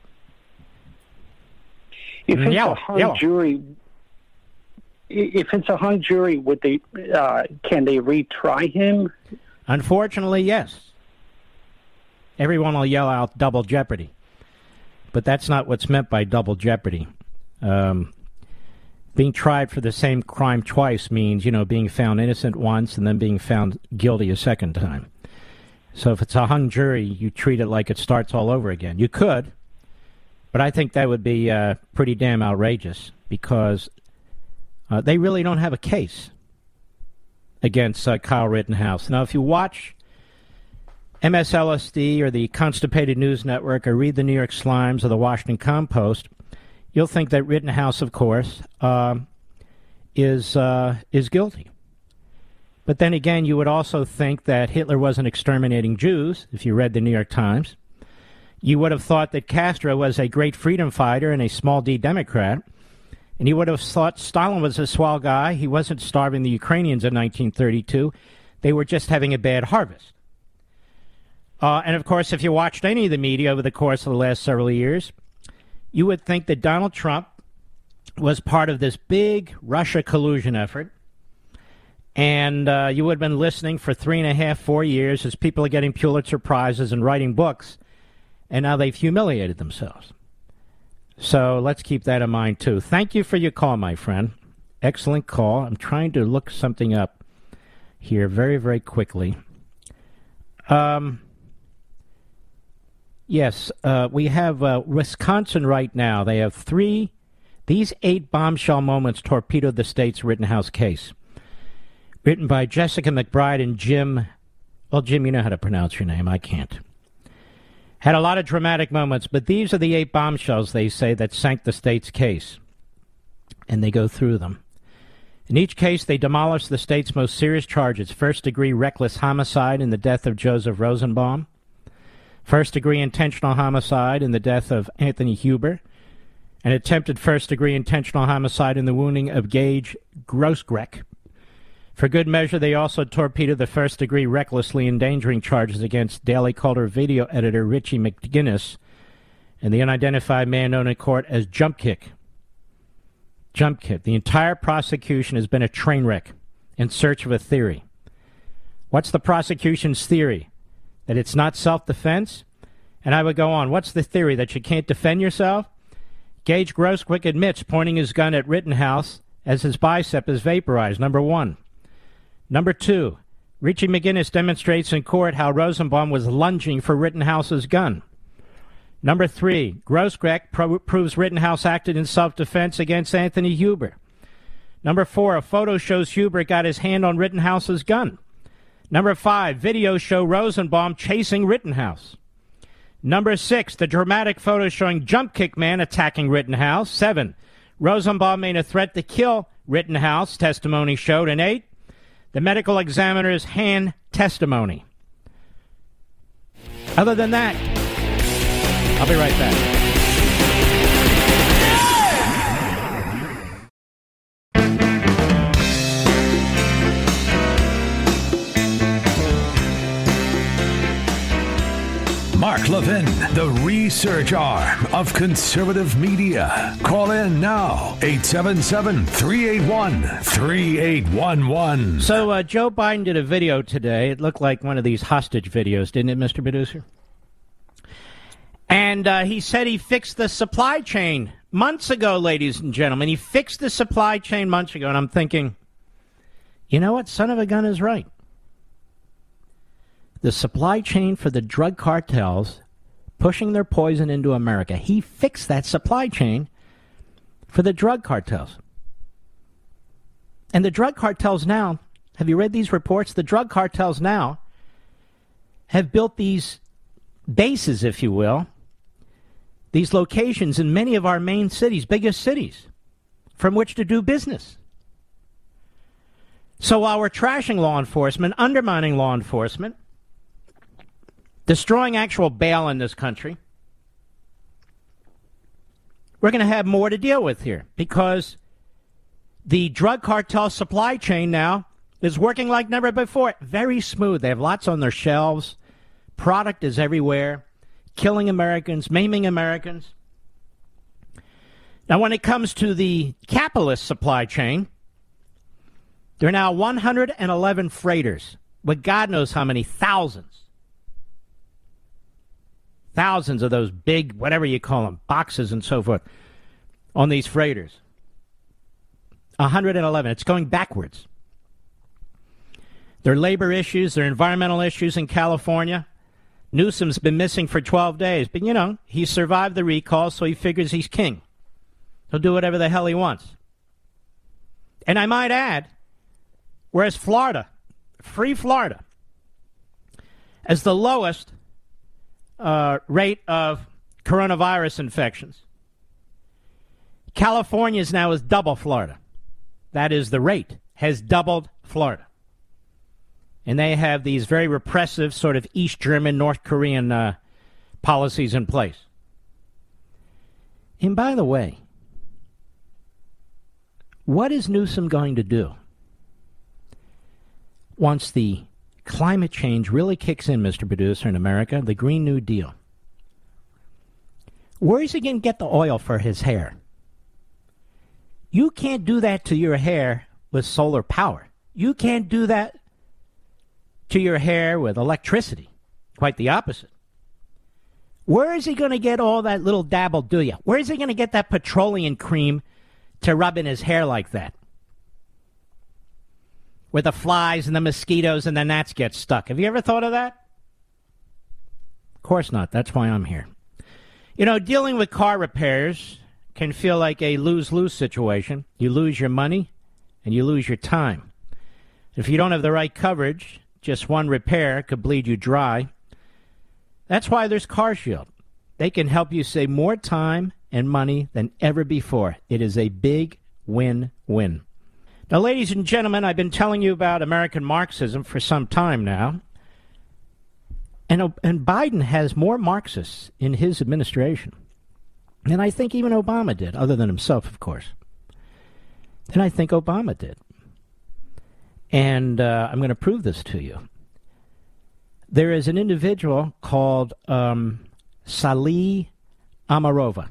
If it's yellow, a hung yellow. jury, if it's a hung jury, would they? Uh, can they retry him? Unfortunately, yes. Everyone will yell out double jeopardy, but that's not what's meant by double jeopardy. Um, being tried for the same crime twice means, you know, being found innocent once and then being found guilty a second time. So if it's a hung jury, you treat it like it starts all over again. You could, but I think that would be uh, pretty damn outrageous because uh, they really don't have a case against uh, Kyle Rittenhouse. Now, if you watch M S L S D or the Constipated News Network or read the New York Slimes or the Washington Compost, you'll think that Rittenhouse, of course, uh, is uh, is guilty. But then again, you would also think that Hitler wasn't exterminating Jews, if you read the New York Times. You would have thought that Castro was a great freedom fighter and a small D Democrat. And you would have thought Stalin was a swell guy. He wasn't starving the Ukrainians in nineteen thirty-two. They were just having a bad harvest. Uh, and, of course, if you watched any of the media over the course of the last several years, you would think that Donald Trump was part of this big Russia collusion effort. And uh, you would have been listening for three and a half, four years as people are getting Pulitzer Prizes and writing books. And now they've humiliated themselves. So let's keep that in mind, too. Thank you for your call, my friend. Excellent call. I'm trying to look something up here very, very quickly. Um, yes, uh, we have uh, Wisconsin right now. They have three. These eight bombshell moments torpedoed the state's Rittenhouse case. Written by Jessica McBride and Jim. Well, Jim, you know how to pronounce your name. I can't. Had a lot of dramatic moments, but these are the eight bombshells, they say, that sank the state's case. And they go through them. In each case, they demolished the state's most serious charges: first-degree reckless homicide in the death of Joseph Rosenbaum, first-degree intentional homicide in the death of Anthony Huber, and attempted first-degree intentional homicide in the wounding of Gage Grosskreutz. For good measure, they also torpedoed the first-degree recklessly endangering charges against Daily Caller video editor Richie McGinnis and the unidentified man known in court as Jump Kick. Jump Kick. The entire prosecution has been a train wreck in search of a theory. What's the prosecution's theory? That it's not self-defense? And I would go on. What's the theory? That you can't defend yourself? Gage Grosskreutz admits pointing his gun at Rittenhouse as his bicep is vaporized. Number one. Number two, Richie McGinnis demonstrates in court how Rosenbaum was lunging for Rittenhouse's gun. Number three, Grosskreutz pro- proves Rittenhouse acted in self-defense against Anthony Huber. Number four, a photo shows Huber got his hand on Rittenhouse's gun. Number five, videos show Rosenbaum chasing Rittenhouse. Number six, the dramatic photo showing Jump Kick Man attacking Rittenhouse. Seven, Rosenbaum made a threat to kill Rittenhouse, testimony showed. And eight, the medical examiner's hand testimony. Other than that, I'll be right back. Mark Levin, the research arm of conservative media. Call in now, eight seven seven, three eight one, three eight one one. So uh, Joe Biden did a video today. It looked like one of these hostage videos, didn't it, Mister Producer? And uh, he said he fixed the supply chain months ago, ladies and gentlemen. He fixed the supply chain months ago, and I'm thinking, you know what? Son of a gun is right. The supply chain for the drug cartels pushing their poison into America. He fixed that supply chain for the drug cartels. And the drug cartels now, have you read these reports? The drug cartels now have built these bases, if you will, these locations in many of our main cities, biggest cities, from which to do business. So while we're trashing law enforcement, undermining law enforcement, destroying actual bail in this country, we're going to have more to deal with here because the drug cartel supply chain now is working like never before. Very smooth. They have lots on their shelves. Product is everywhere. Killing Americans, maiming Americans. Now, when it comes to the capitalist supply chain, there are now one hundred eleven freighters with God knows how many thousands. Thousands of those big, whatever you call them, boxes and so forth, on these freighters. one hundred eleven. It's going backwards. There are labor issues, there are environmental issues in California. Newsom's been missing for twelve days, but, you know, he survived the recall, so he figures he's king. He'll do whatever the hell he wants. And I might add, whereas Florida, free Florida, as the lowest uh, rate of coronavirus infections, California's now is double Florida. That is, the rate has doubled Florida. And they have these very repressive sort of East German, North Korean uh, policies in place. And by the way, what is Newsom going to do once the climate change really kicks in, Mister Producer, in America, the Green New Deal? Where is he going to get the oil for his hair? You can't do that to your hair with solar power. You can't do that to your hair with electricity. Quite the opposite. Where is he going to get all that little dabble do ya? Where is he going to get that petroleum cream to rub in his hair like that? Where the flies and the mosquitoes and the gnats get stuck. Have you ever thought of that? Of course not. That's why I'm here. You know, dealing with car repairs can feel like a lose-lose situation. You lose your money and you lose your time. If you don't have the right coverage, just one repair could bleed you dry. That's why there's CarShield. They can help you save more time and money than ever before. It is a big win-win. Now, ladies and gentlemen, I've been telling you about American Marxism for some time now. And, and Biden has more Marxists in his administration than I think even Obama did, other than himself, of course, than I think Obama did. And uh, I'm going to prove this to you. There is an individual called um, Salih Amarova,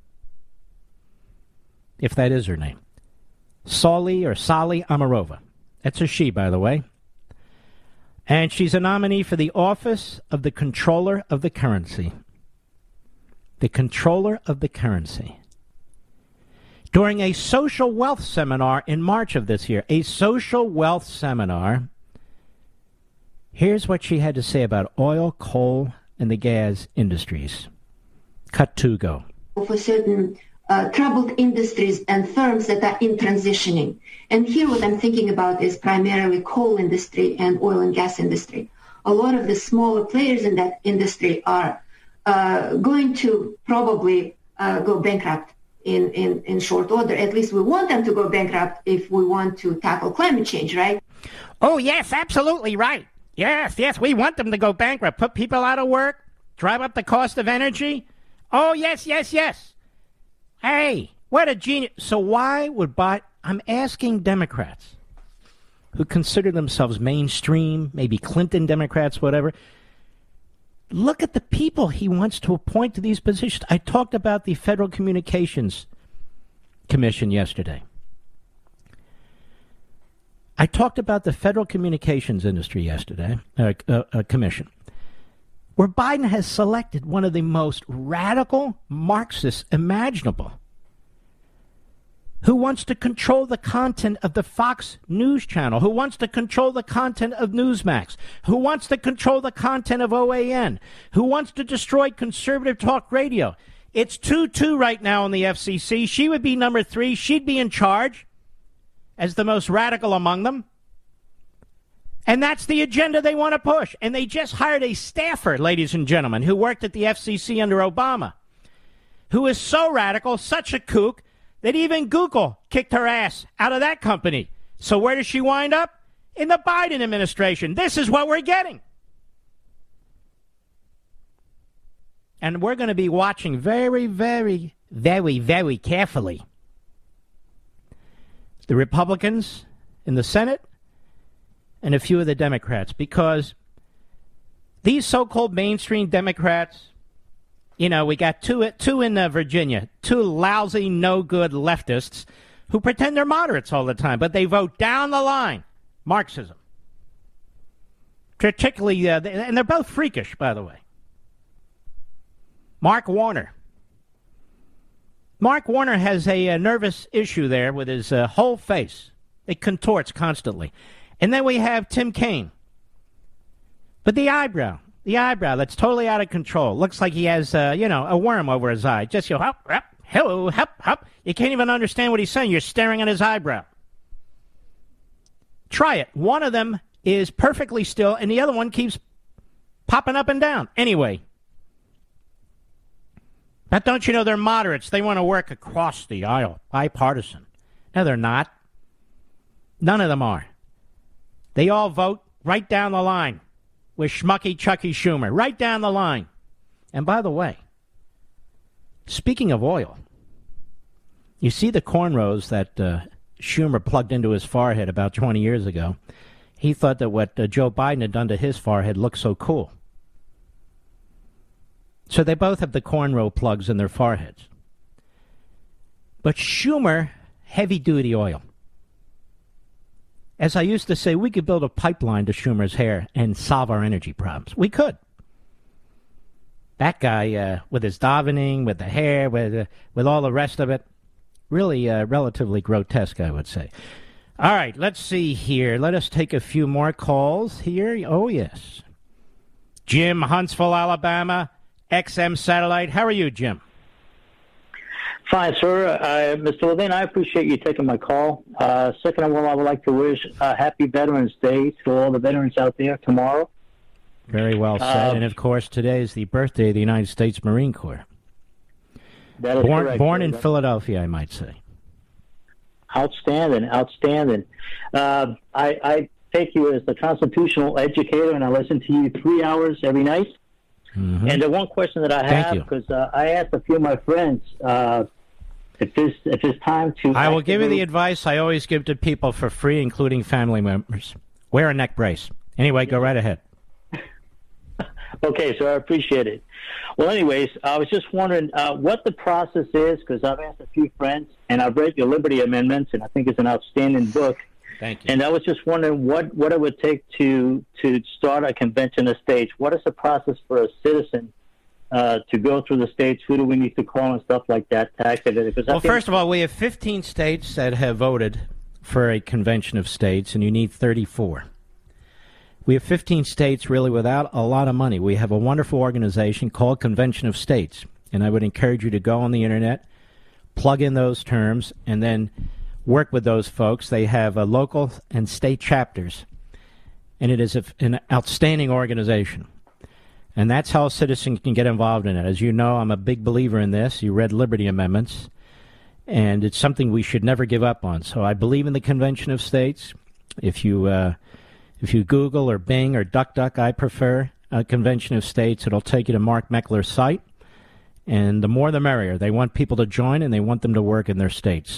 if that is her name. Sali or Sali Amarova. That's a she, by the way. And she's a nominee for the office of the Controller of the Currency. The Controller of the Currency. During a social wealth seminar in March of this year, a social wealth seminar, here's what she had to say about oil, coal, and the gas industries. Cut two, go. For certain uh, troubled industries and firms that are in transitioning. And here what I'm thinking about is primarily coal industry and oil and gas industry. A lot of the smaller players in that industry are uh, going to probably uh, go bankrupt. In, in, in short order. At least we want them to go bankrupt if we want to tackle climate change, right? Oh, yes, absolutely right. Yes, yes, we want them to go bankrupt, put people out of work, drive up the cost of energy. Oh, yes, yes, yes. Hey, what a genius. So why would Biden, I'm asking Democrats who consider themselves mainstream, maybe Clinton Democrats, whatever, look at the people he wants to appoint to these positions. I talked about the Federal Communications Commission yesterday. I talked about the Federal Communications Industry yesterday, uh, uh, uh, Commission, where Biden has selected one of the most radical Marxists imaginable, who wants to control the content of the Fox News channel, who wants to control the content of Newsmax, who wants to control the content of O A N, who wants to destroy conservative talk radio. It's two two right now in the F C C. She would be number three. She'd be in charge as the most radical among them. And that's the agenda they want to push. And they just hired a staffer, ladies and gentlemen, who worked at the F C C under Obama, who is so radical, such a kook, that even Google kicked her ass out of that company. So where does she wind up? In the Biden administration. This is what we're getting. And we're going to be watching very, very, very, very carefully the Republicans in the Senate and a few of the Democrats, because these so-called mainstream Democrats, you know, we got two two in uh, Virginia, two lousy, no-good leftists who pretend they're moderates all the time, but they vote down the line Marxism. Particularly, uh, and they're both freakish, by the way. Mark Warner. Mark Warner has a, a nervous issue there with his uh, whole face. It contorts constantly. And then we have Tim Kaine. But the eyebrow. The eyebrow that's totally out of control. Looks like he has, uh, you know, a worm over his eye. Just, you know, hop, hop, hello, hop, hop. You can't even understand what he's saying. You're staring at his eyebrow. Try it. One of them is perfectly still, and the other one keeps popping up and down. Anyway. But don't you know they're moderates? They want to work across the aisle. Bipartisan. No, they're not. None of them are. They all vote right down the line with Schmucky Chucky Schumer, right down the line. And by the way, speaking of oil, you see the cornrows that uh, Schumer plugged into his forehead about twenty years ago. He thought that what uh, Joe Biden had done to his forehead looked so cool. So they both have the cornrow plugs in their foreheads. But Schumer, heavy-duty oil. As I used to say, we could build a pipeline to Schumer's hair and solve our energy problems. We could. That guy, uh, with his davening, with the hair, with uh, with all the rest of it, really uh, relatively grotesque, I would say. All right, let's see here. Let us take a few more calls here. Oh, yes. Jim, Huntsville, Alabama, X M Satellite. How are you, Jim? Fine, sir. Uh, Mister Levin, I appreciate you taking my call. Uh, second of all, I would like to wish a happy Veterans Day to all the veterans out there tomorrow. Very well said. Uh, and, of course, today is the birthday of the United States Marine Corps. That is born correct. Born in Philadelphia, I might say. Outstanding, outstanding. Uh, I, I take you as the constitutional educator, and I listen to you three hours every night. Mm-hmm. And the one question that I have, because uh, I asked a few of my friends uh, if this if it's time to... I will give you the advice I always give to people for free, including family members. Wear a neck brace. Anyway, go right ahead. Okay, so I appreciate it. Well, anyways, I was just wondering uh, what the process is, because I've asked a few friends, and I've read your Liberty Amendments, and I think it's an outstanding book. Thank you. And I was just wondering what, what it would take to to start a convention of states. What is the process for a citizen uh, to go through the states? Who do we need to call and stuff like that to activate it? Well, first of all, we have fifteen states that have voted for a convention of states, and you need thirty-four. We have fifteen states really without a lot of money. We have a wonderful organization called Convention of States, and I would encourage you to go on the Internet, plug in those terms, and then work with those folks. They have uh, local and state chapters, and it is a, an outstanding organization. And that's how a citizen can get involved in it. As you know, I'm a big believer in this. You read Liberty Amendments, and it's something we should never give up on. So I believe in the Convention of States. If you uh, if you Google or Bing or DuckDuck, I prefer a Convention of States. It'll take you to Mark Meckler's site, and the more the merrier. They want people to join, and they want them to work in their states.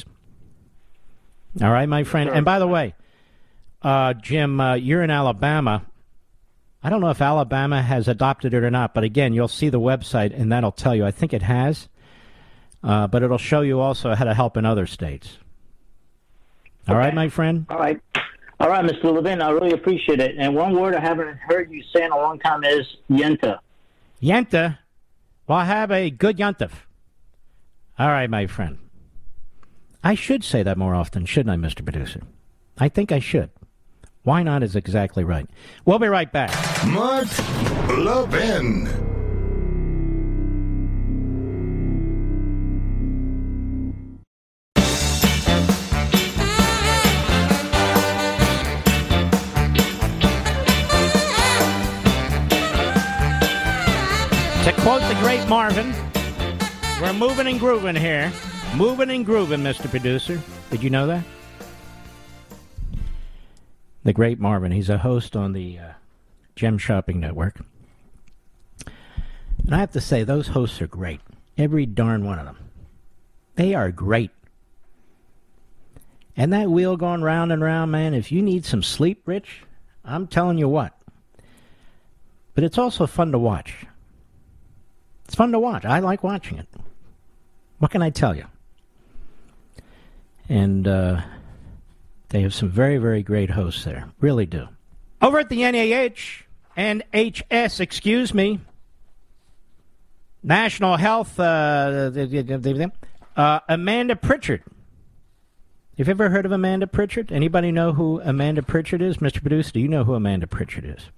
All right, my friend. Sure. And by the way, uh, Jim, uh, you're in Alabama. I don't know if Alabama has adopted it or not, but again, you'll see the website, and that'll tell you. I think it has, uh, but it'll show you also how to help in other states. All okay. right, my friend? All right. All right, Mister Levin, I really appreciate it. And one word I haven't heard you say in a long time is yenta. Yenta? Well, I have a good yontif. All right, my friend. I should say that more often, shouldn't I, Mister Producer? I think I should. Why not is exactly right. We'll be right back. Mark Levin. To quote the great Marvin, we're moving and grooving here. Moving and grooving, Mister Producer. Did you know that? The great Marvin. He's a host on the uh, Gem Shopping Network. And I have to say, those hosts are great. Every darn one of them. They are great. And that wheel going round and round, man, if you need some sleep, Rich, I'm telling you what. But it's also fun to watch. It's fun to watch. I like watching it. What can I tell you? And uh, they have some very, very great hosts there. Really do. Over at the N A H, N H S, excuse me, National Health, uh, uh, Amanda Pritchard. You've ever heard of Amanda Pritchard? Anybody know who Amanda Pritchard is? Mister Producer, do you know who Amanda Pritchard is?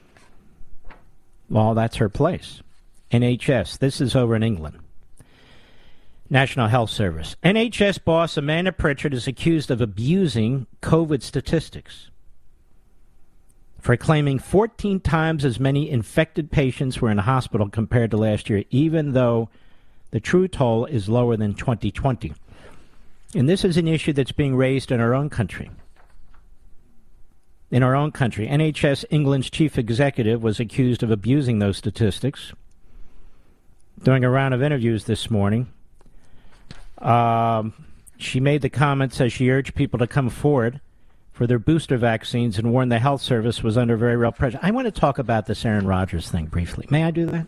Well, that's her place. N H S. This is over in England. National Health Service. N H S boss Amanda Pritchard is accused of abusing COVID statistics for claiming fourteen times as many infected patients were in the hospital compared to last year, even though the true toll is lower than twenty twenty. And this is an issue that's being raised in our own country. In our own country, N H S England's chief executive was accused of abusing those statistics during a round of interviews this morning. Um, she made the comments as she urged people to come forward for their booster vaccines and warned the health service was under very real pressure. I want to talk about this Aaron Rodgers thing briefly. May I do that?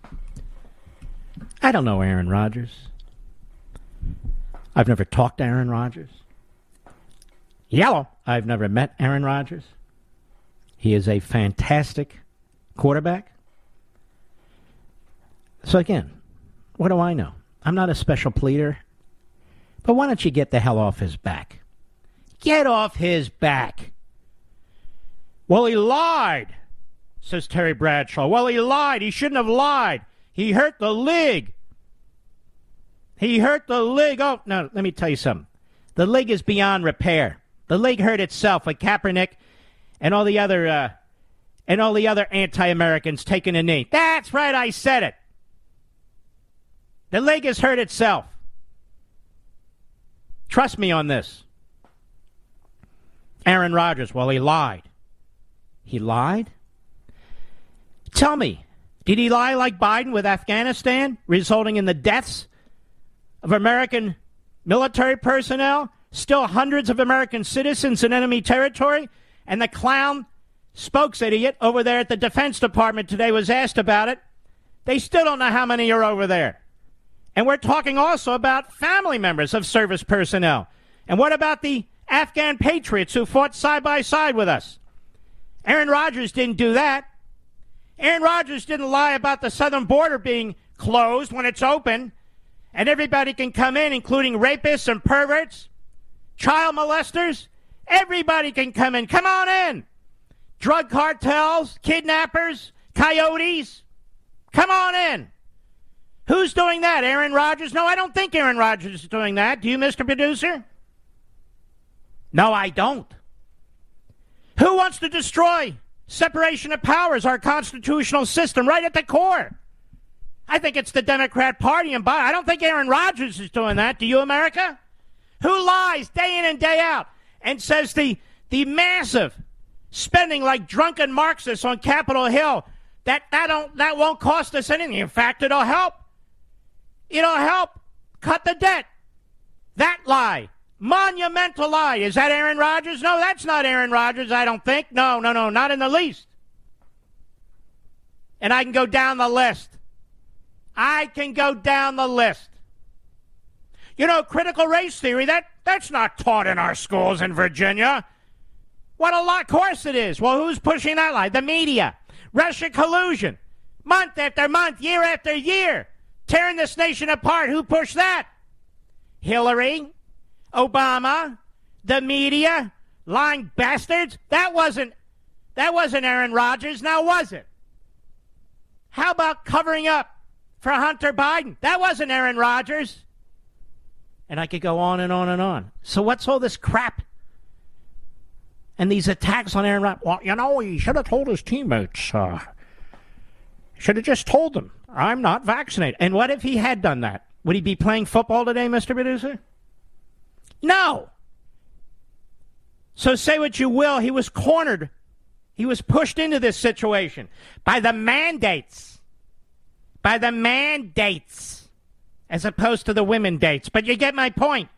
I don't know Aaron Rodgers. I've never talked to Aaron Rodgers. Yellow. I've never met Aaron Rodgers. He is a fantastic quarterback. So again, what do I know? I'm not a special pleader. But why don't you get the hell off his back? Get off his back. Well, he lied, says Terry Bradshaw. Well, he lied. He shouldn't have lied. He hurt the leg. He hurt the leg. Oh, no, let me tell you something. The leg is beyond repair. The leg hurt itself with Kaepernick and all the other uh, and all the other anti-Americans taking a knee. That's right, I said it. The leg has hurt itself. Trust me on this. Aaron Rodgers, well, he lied. He lied? Tell me, did he lie like Biden with Afghanistan, resulting in the deaths of American military personnel, still hundreds of American citizens in enemy territory, and the clown spokes idiot over there at the Defense Department today was asked about it? They still don't know how many are over there. And we're talking also about family members of service personnel. And what about the Afghan patriots who fought side by side with us? Aaron Rodgers didn't do that. Aaron Rodgers didn't lie about the southern border being closed when it's open and everybody can come in, including rapists and perverts, child molesters. Everybody can come in. Come on in. Drug cartels, kidnappers, coyotes. Come on in. Who's doing that? Aaron Rodgers? No, I don't think Aaron Rodgers is doing that. Do you, Mister Producer? No, I don't. Who wants to destroy separation of powers, our constitutional system, right at the core? I think it's the Democrat Party and Biden. I don't think Aaron Rodgers is doing that. Do you, America? Who lies day in and day out and says the, the massive spending like drunken Marxists on Capitol Hill, that, that, don't, that won't cost us anything. In fact, it'll help. It'll help cut the debt. That lie. Monumental lie. Is that Aaron Rodgers? No, that's not Aaron Rodgers, I don't think. No, no, no, not in the least. And I can go down the list. I can go down the list. You know, critical race theory, that, that's not taught in our schools in Virginia. What a lot, of course it is. Well, who's pushing that lie? The media. Russian collusion. Month after month, year after year. Tearing this nation apart. Who pushed that? Hillary, Obama, the media, lying bastards. That wasn't, that wasn't Aaron Rodgers, now was it? How about covering up for Hunter Biden? That wasn't Aaron Rodgers. And I could go on and on and on. So what's all this crap? And these attacks on Aaron Rodgers? Well, you know, he should have told his teammates. Uh, should have just told them, I'm not vaccinated. And what if he had done that? Would he be playing football today, Mister Producer? No. So say what you will, he was cornered. He was pushed into this situation by the mandates. By the mandates. As opposed to the women dates. But you get my point.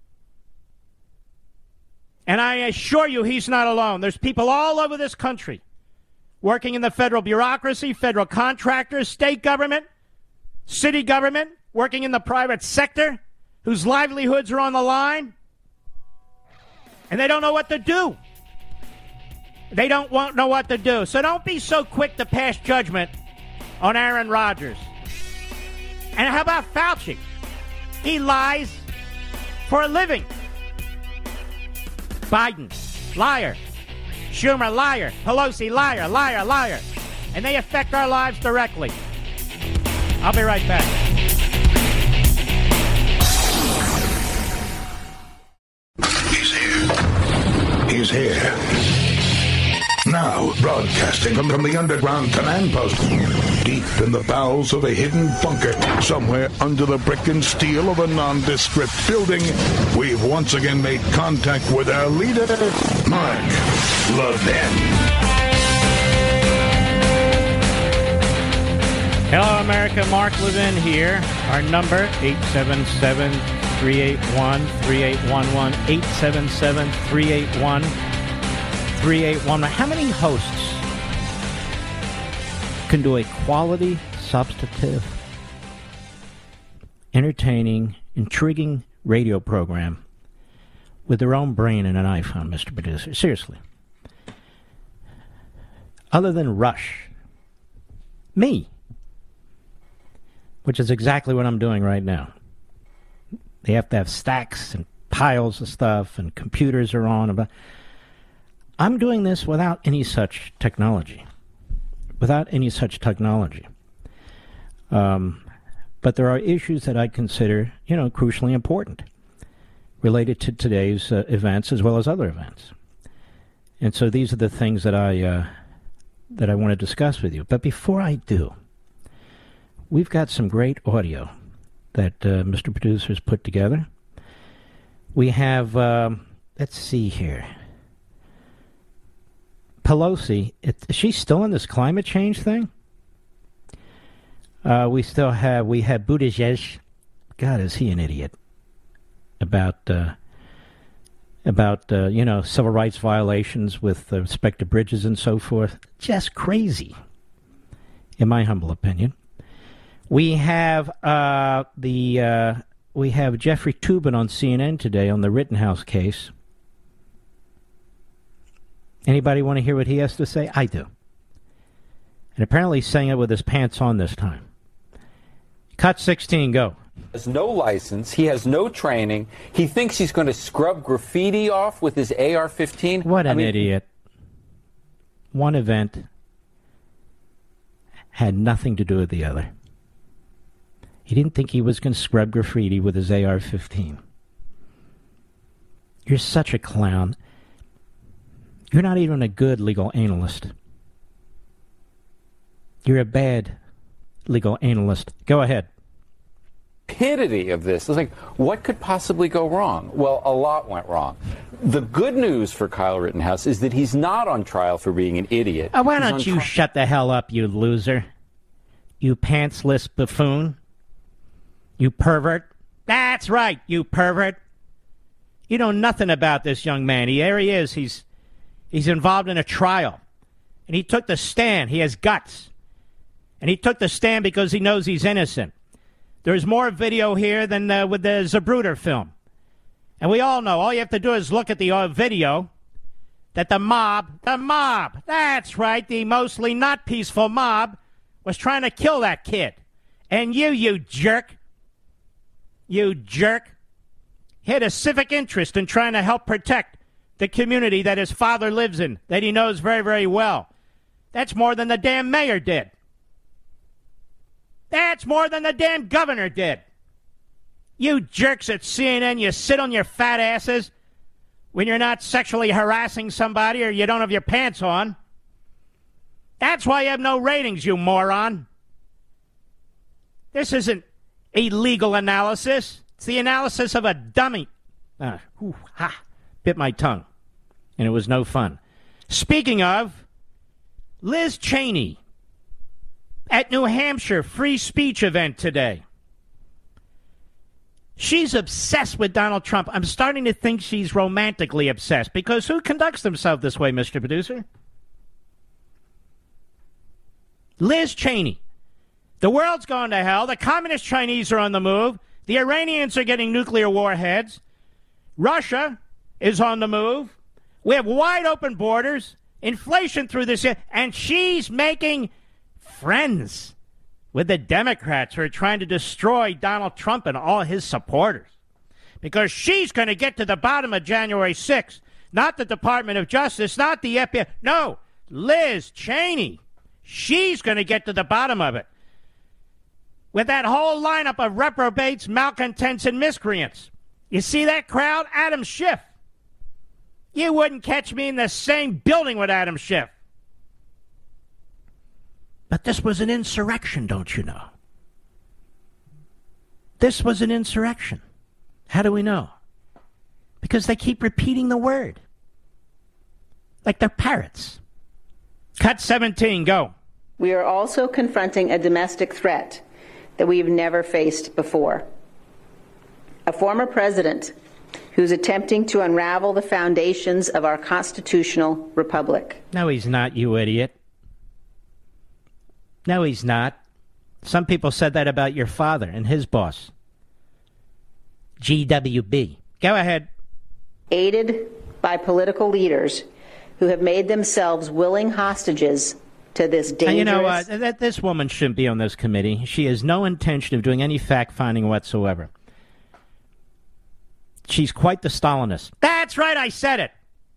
And I assure you he's not alone. There's people all over this country working in the federal bureaucracy, federal contractors, state government, city government, working in the private sector, whose livelihoods are on the line. And they don't know what to do. They don't want, know what to do. So don't be so quick to pass judgment on Aaron Rodgers. And how about Fauci? He lies for a living. Biden, liar. Schumer, liar. Pelosi, liar, liar, liar. And they affect our lives directly. I'll be right back. He's here. He's here. Now, broadcasting from, from the underground command post, deep in the bowels of a hidden bunker, somewhere under the brick and steel of a nondescript building, we've once again made contact with our leader, Mark Levin. Hello, America. Mark Levin here. Our number, eight seven seven, three eight one, three eight one one, eight seven seven, three eight one, three eight one one. How many hosts can do a quality, substantive, entertaining, intriguing radio program with their own brain and an iPhone, Mister Producer? Seriously. Other than Rush. Me. Which is exactly what I'm doing right now. They have to have stacks and piles of stuff, and computers are on. About. I'm doing this without any such technology. Without any such technology. Um, but there are issues that I consider, you know, crucially important, related to today's uh, events as well as other events. And so these are the things that I uh, that I want to discuss with you. But before I do, we've got some great audio that uh, Mister Producer's put together. We have, um, let's see here. Pelosi, it, is she still in this climate change thing? Uh, we still have, we have Buttigieg. God, is he an idiot. About, uh, about uh, you know, civil rights violations with uh, respect to bridges and so forth. Just crazy, in my humble opinion. We have uh, the uh, we have Jeffrey Toobin on C N N today on the Rittenhouse case. Anybody want to hear what he has to say? I do. And apparently he's saying it with his pants on this time. Cut sixteen, go. He has no license. He has no training. He thinks he's going to scrub graffiti off with his A R fifteen. What an I mean, idiot. One event had nothing to do with the other. He didn't think he was going to scrub graffiti with his A R fifteen. You're such a clown. You're not even a good legal analyst. You're a bad legal analyst. Go ahead. Stupidity of this. It's like, what could possibly go wrong? Well, a lot went wrong. The good news for Kyle Rittenhouse is that he's not on trial for being an idiot. Oh, why He's don't you tri- shut the hell up, you loser? You pantsless buffoon. You pervert. That's right, you pervert. You know nothing about this young man. He, there he is. He's, he's involved in a trial. And he took the stand. He has guts. And he took the stand because he knows he's innocent. There's more video here than uh, with the Zapruder film. And we all know, all you have to do is look at the uh, video, that the mob, the mob, that's right, the mostly not peaceful mob, was trying to kill that kid. And you, you jerk, you jerk, had a civic interest in trying to help protect the community that his father lives in, that he knows very, very well. That's more than the damn mayor did. That's more than the damn governor did. You jerks at C N N, you sit on your fat asses when you're not sexually harassing somebody or you don't have your pants on. That's why you have no ratings, you moron. This isn't a legal analysis. It's the analysis of a dummy. Uh, whew, ha, bit my tongue. And it was no fun. Speaking of, Liz Cheney at New Hampshire free speech event today. She's obsessed with Donald Trump. I'm starting to think she's romantically obsessed, because who conducts themselves this way, Mister Producer? Liz Cheney. The world's gone to hell. The communist Chinese are on the move. The Iranians are getting nuclear warheads. Russia is on the move. We have wide open borders, inflation through this year, and she's making friends with the Democrats who are trying to destroy Donald Trump and all his supporters. Because she's going to get to the bottom of January sixth. Not the Department of Justice, not the F B I. No, Liz Cheney. She's going to get to the bottom of it. With that whole lineup of reprobates, malcontents, and miscreants. You see that crowd? Adam Schiff. You wouldn't catch me in the same building with Adam Schiff. But this was an insurrection, don't you know? This was an insurrection. How do we know? Because they keep repeating the word. Like they're parrots. Cut seventeen, go. We are also confronting a domestic threat that we've never faced before. A former president who's attempting to unravel the foundations of our constitutional republic. No, he's not, you idiot. No, he's not. Some people said that about your father and his boss. G W B. Go ahead. Aided by political leaders who have made themselves willing hostages to this dangerous... And you know what? That this woman shouldn't be on this committee. She has no intention of doing any fact-finding whatsoever. She's quite the Stalinist. That's right, I said it.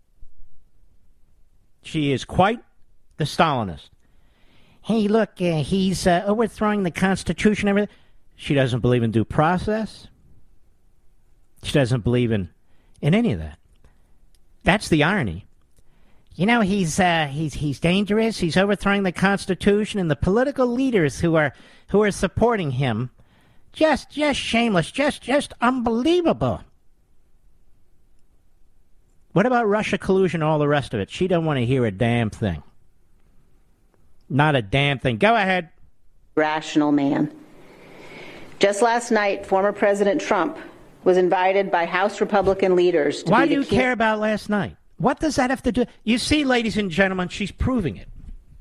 She is quite the Stalinist. Hey, look, uh, he's uh, overthrowing the Constitution and everything. She doesn't believe in due process. She doesn't believe in, in any of that. That's the irony. You know, he's uh, he's he's dangerous. He's overthrowing the Constitution, and the political leaders who are who are supporting him, just just shameless, just just unbelievable. What about Russia collusion and all the rest of it? She don't want to hear a damn thing. Not a damn thing. Go ahead. Rational man. Just last night, former President Trump was invited by House Republican leaders to Why be do you the care about last night? What does that have to do? You see, ladies and gentlemen, she's proving it.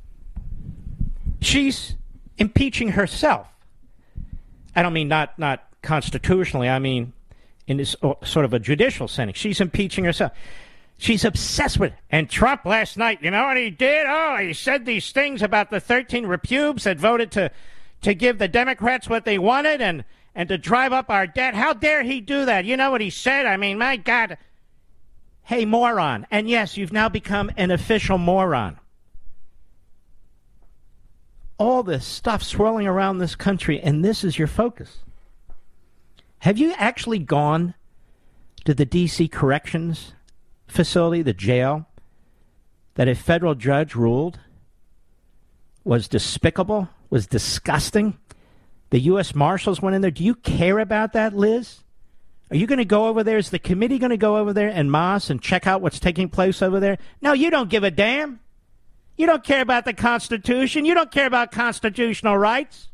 She's impeaching herself. I don't mean not, not constitutionally. I mean in this sort of a judicial sense. She's impeaching herself. She's obsessed with it. And Trump last night, you know what he did? Oh, he said these things about the thirteen repubes that voted to, to give the Democrats what they wanted and, and to drive up our debt. How dare he do that? You know what he said? I mean, my God. Hey, moron. And yes, you've now become an official moron. All this stuff swirling around this country, and this is your focus. Have you actually gone to the D C Corrections Facility, the jail, that a federal judge ruled was despicable, was disgusting? The U S Marshals went in there. Do you care about that, Liz? Are you going to go over there? Is the committee going to go over there en masse and check out what's taking place over there? No, you don't give a damn. You don't care about the Constitution. You don't care about constitutional rights.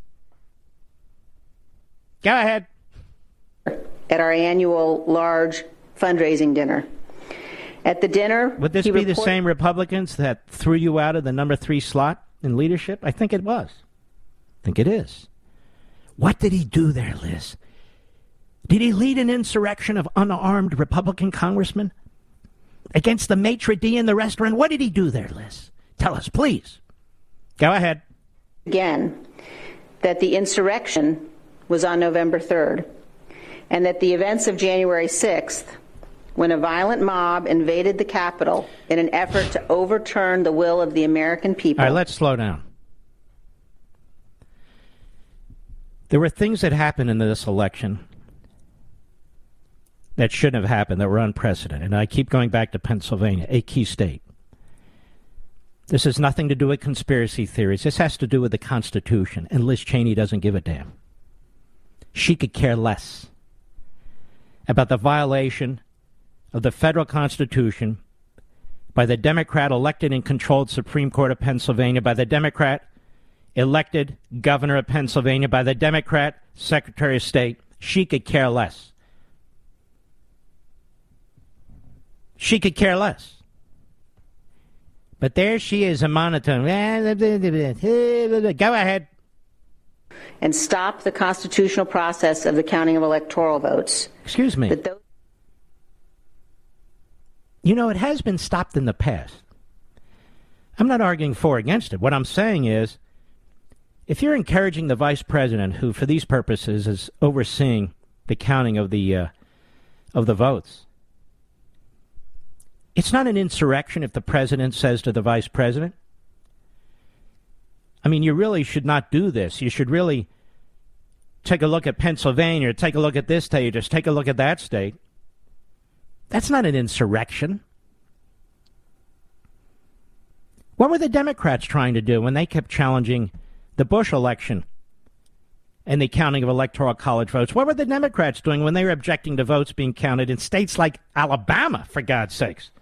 Go ahead. At our annual large fundraising dinner. At the dinner... Would this be report- the same Republicans that threw you out of the number three slot in leadership? I think it was. think it is. What did he do there, Liz? Did he lead an insurrection of unarmed Republican congressmen against the maitre d' in the restaurant? What did he do there, Liz? Tell us, please. Go ahead. Again, that the insurrection was on November third, and that the events of January sixth, when a violent mob invaded the Capitol in an effort to overturn the will of the American people. All right, let's slow down. There were things that happened in this election that shouldn't have happened, that were unprecedented. And I keep going back to Pennsylvania, a key state. This has nothing to do with conspiracy theories. This has to do with the Constitution. And Liz Cheney doesn't give a damn. She could care less about the violation of the federal Constitution by the Democrat elected and controlled Supreme Court of Pennsylvania, by the Democrat elected governor of Pennsylvania, by the Democrat Secretary of State. She could care less. She could care less. But there she is, a monotone. Go ahead. And stop the constitutional process of the counting of electoral votes. Excuse me. That those- you know, it has been stopped in the past. I'm not arguing for or against it. What I'm saying is, if you're encouraging the vice president, who for these purposes is overseeing the counting of the uh, of the votes, it's not an insurrection if the president says to the vice president, I mean, you really should not do this. You should really take a look at Pennsylvania, or take a look at this state, or just take a look at that state. That's not an insurrection. What were the Democrats trying to do when they kept challenging the Bush election and the counting of electoral college votes? What were the Democrats doing when they were objecting to votes being counted in states like Alabama, for God's sakes?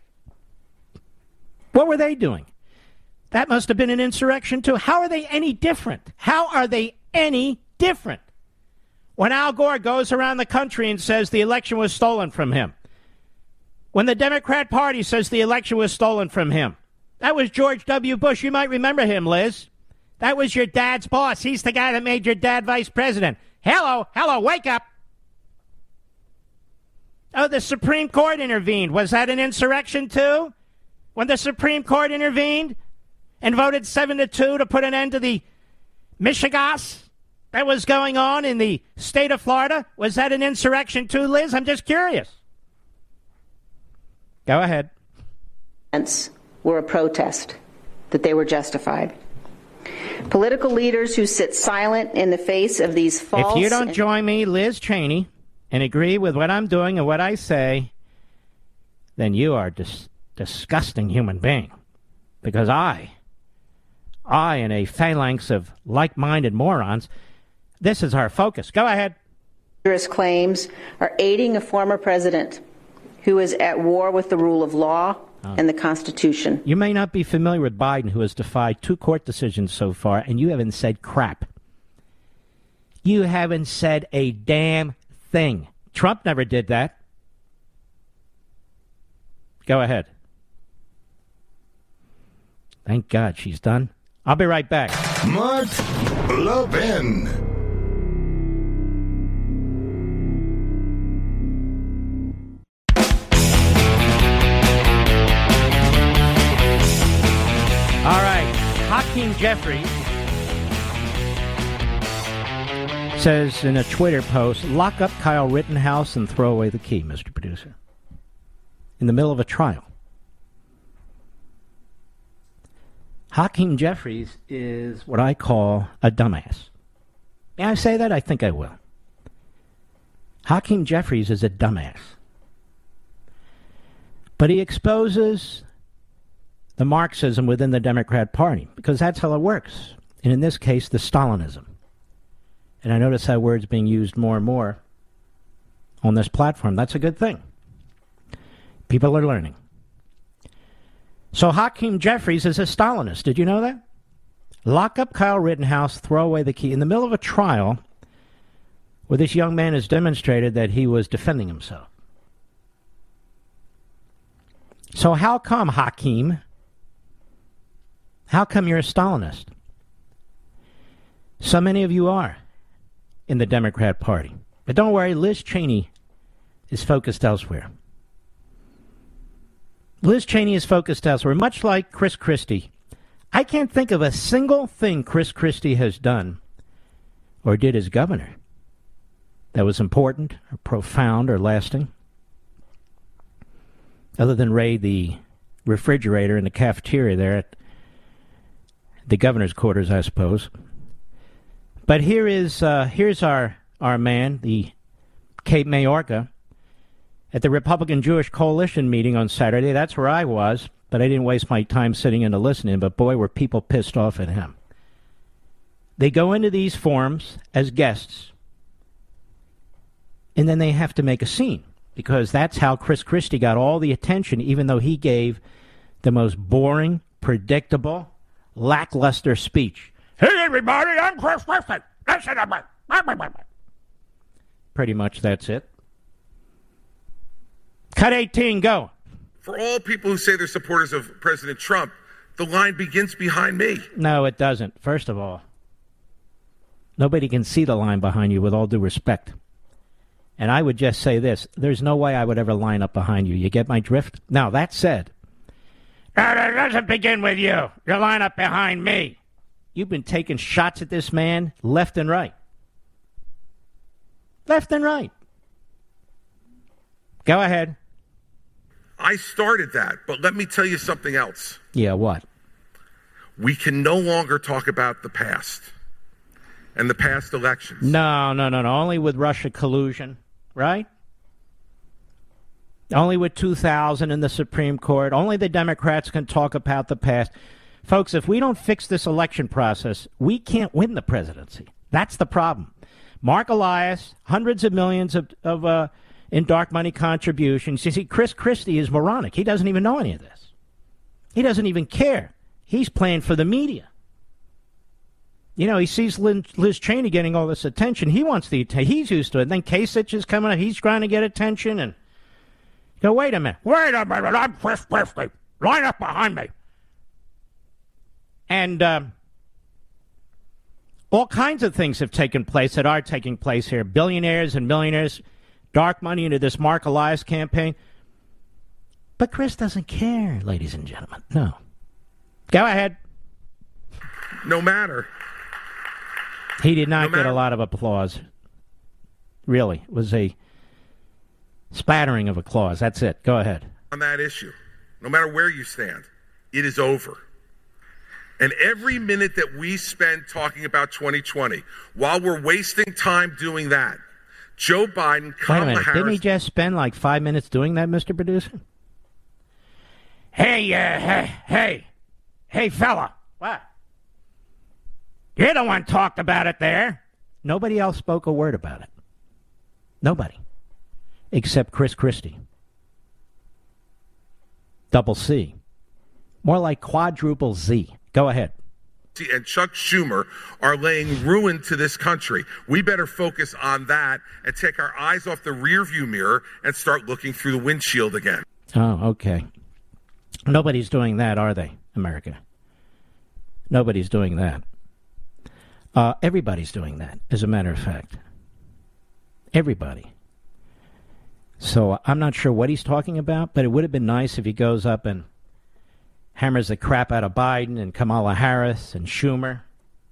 What were they doing? That must have been an insurrection, too. How are they any different? How are they any different? When Al Gore goes around the country and says the election was stolen from him. When the Democrat Party says the election was stolen from him. That was George W. Bush. You might remember him, Liz. That was your dad's boss. He's the guy that made your dad vice president. Hello, hello, wake up. Oh, the Supreme Court intervened. Was that an insurrection, too? When the Supreme Court intervened and voted seven to two to put an end to the Michigas that was going on in the state of Florida, was that an insurrection, too, Liz? I'm just curious. Go ahead. Were a protest, that they were justified. Political leaders who sit silent in the face of these false... If you don't join me, Liz Cheney, and agree with what I'm doing and what I say, then you are a dis- disgusting human being. Because I, I and a phalanx of like-minded morons, this is our focus. Go ahead. ...claims are aiding a former president who is at war with the rule of law oh. and the Constitution. You may not be familiar with Biden, who has defied two court decisions so far, and you haven't said crap. You haven't said a damn thing. Trump never did that. Go ahead. Thank God she's done. I'll be right back. Mark Levin. All right, Hakeem Jeffries says in a Twitter post, lock up Kyle Rittenhouse and throw away the key, Mister Producer. In the middle of a trial. Hakeem Jeffries is what I call a dumbass. May I say that? I think I will. Hakeem Jeffries is a dumbass. But he exposes the Marxism within the Democrat Party, because that's how it works. And in this case, the Stalinism. And I notice that word's being used more and more on this platform. That's a good thing. People are learning. So Hakeem Jeffries is a Stalinist. Did you know that? Lock up Kyle Rittenhouse, throw away the key. In the middle of a trial where this young man has demonstrated that he was defending himself. So how come, Hakeem, how come you're a Stalinist? So many of you are in the Democrat Party. But don't worry, Liz Cheney is focused elsewhere. Liz Cheney is focused elsewhere, much like Chris Christie. I can't think of a single thing Chris Christie has done or did as governor that was important or profound or lasting, other than raid the refrigerator in the cafeteria there at the governor's quarters, I suppose. But here is uh, here's our, our man, the Cape Mayorga, at the Republican Jewish Coalition meeting on Saturday. That's where I was, but I didn't waste my time sitting in to listening, but boy, were people pissed off at him. They go into these forums as guests, and then they have to make a scene, because that's how Chris Christie got all the attention, even though he gave the most boring, predictable, lackluster speech. Hey, everybody, I'm Chris Christie. Pretty much that's it. Cut eighteen, go. For all people who say they're supporters of President Trump, the line begins behind me. No, it doesn't. First of all, nobody can see the line behind you, with all due respect. And I would just say this. There's no way I would ever line up behind you. You get my drift? Now, that said, no, it doesn't begin with you. You line up behind me. You've been taking shots at this man left and right. Left and right. Go ahead. I started that, but let me tell you something else. Yeah, what? We can no longer talk about the past and the past elections. No, no, no, no. Only with Russia collusion, right? Only with two thousand in the Supreme Court. Only the Democrats can talk about the past. Folks, if we don't fix this election process, we can't win the presidency. That's the problem. Mark Elias, hundreds of millions of, of uh, in dark money contributions. You see, Chris Christie is moronic. He doesn't even know any of this. He doesn't even care. He's playing for the media. You know, he sees Liz, Liz Cheney getting all this attention. He wants the attention. He's used to it. And then Kasich is coming up. He's trying to get attention. And you go, wait a minute. Wait a minute. I'm Chris Christie. Line up behind me. And um, all kinds of things have taken place that are taking place here. Billionaires and millionaires, dark money into this Mark Elias campaign. But Chris doesn't care, ladies and gentlemen. No. Go ahead. No matter. He did not no get a lot of applause. Really. It was a spattering of applause. That's it. Go ahead. On that issue, no matter where you stand, it is over. And every minute that we spend talking about twenty twenty, while we're wasting time doing that, Joe Biden, Kamala Wait a minute. Harris... Didn't he just spend like five minutes doing that, Mister Producer? Hey, uh, hey, hey, hey, fella. What? You're the one talked about it there. Nobody else spoke a word about it. Nobody. Except Chris Christie. Double C. More like quadruple Z. Go ahead. And Chuck Schumer are laying ruin to this country. We better focus on that and take our eyes off the rearview mirror and start looking through the windshield again. Oh, okay. Nobody's doing that, are they, America? Nobody's doing that. Uh, everybody's doing that, as a matter of fact. Everybody. So I'm not sure what he's talking about, but it would have been nice if he goes up and hammers the crap out of Biden and Kamala Harris and Schumer,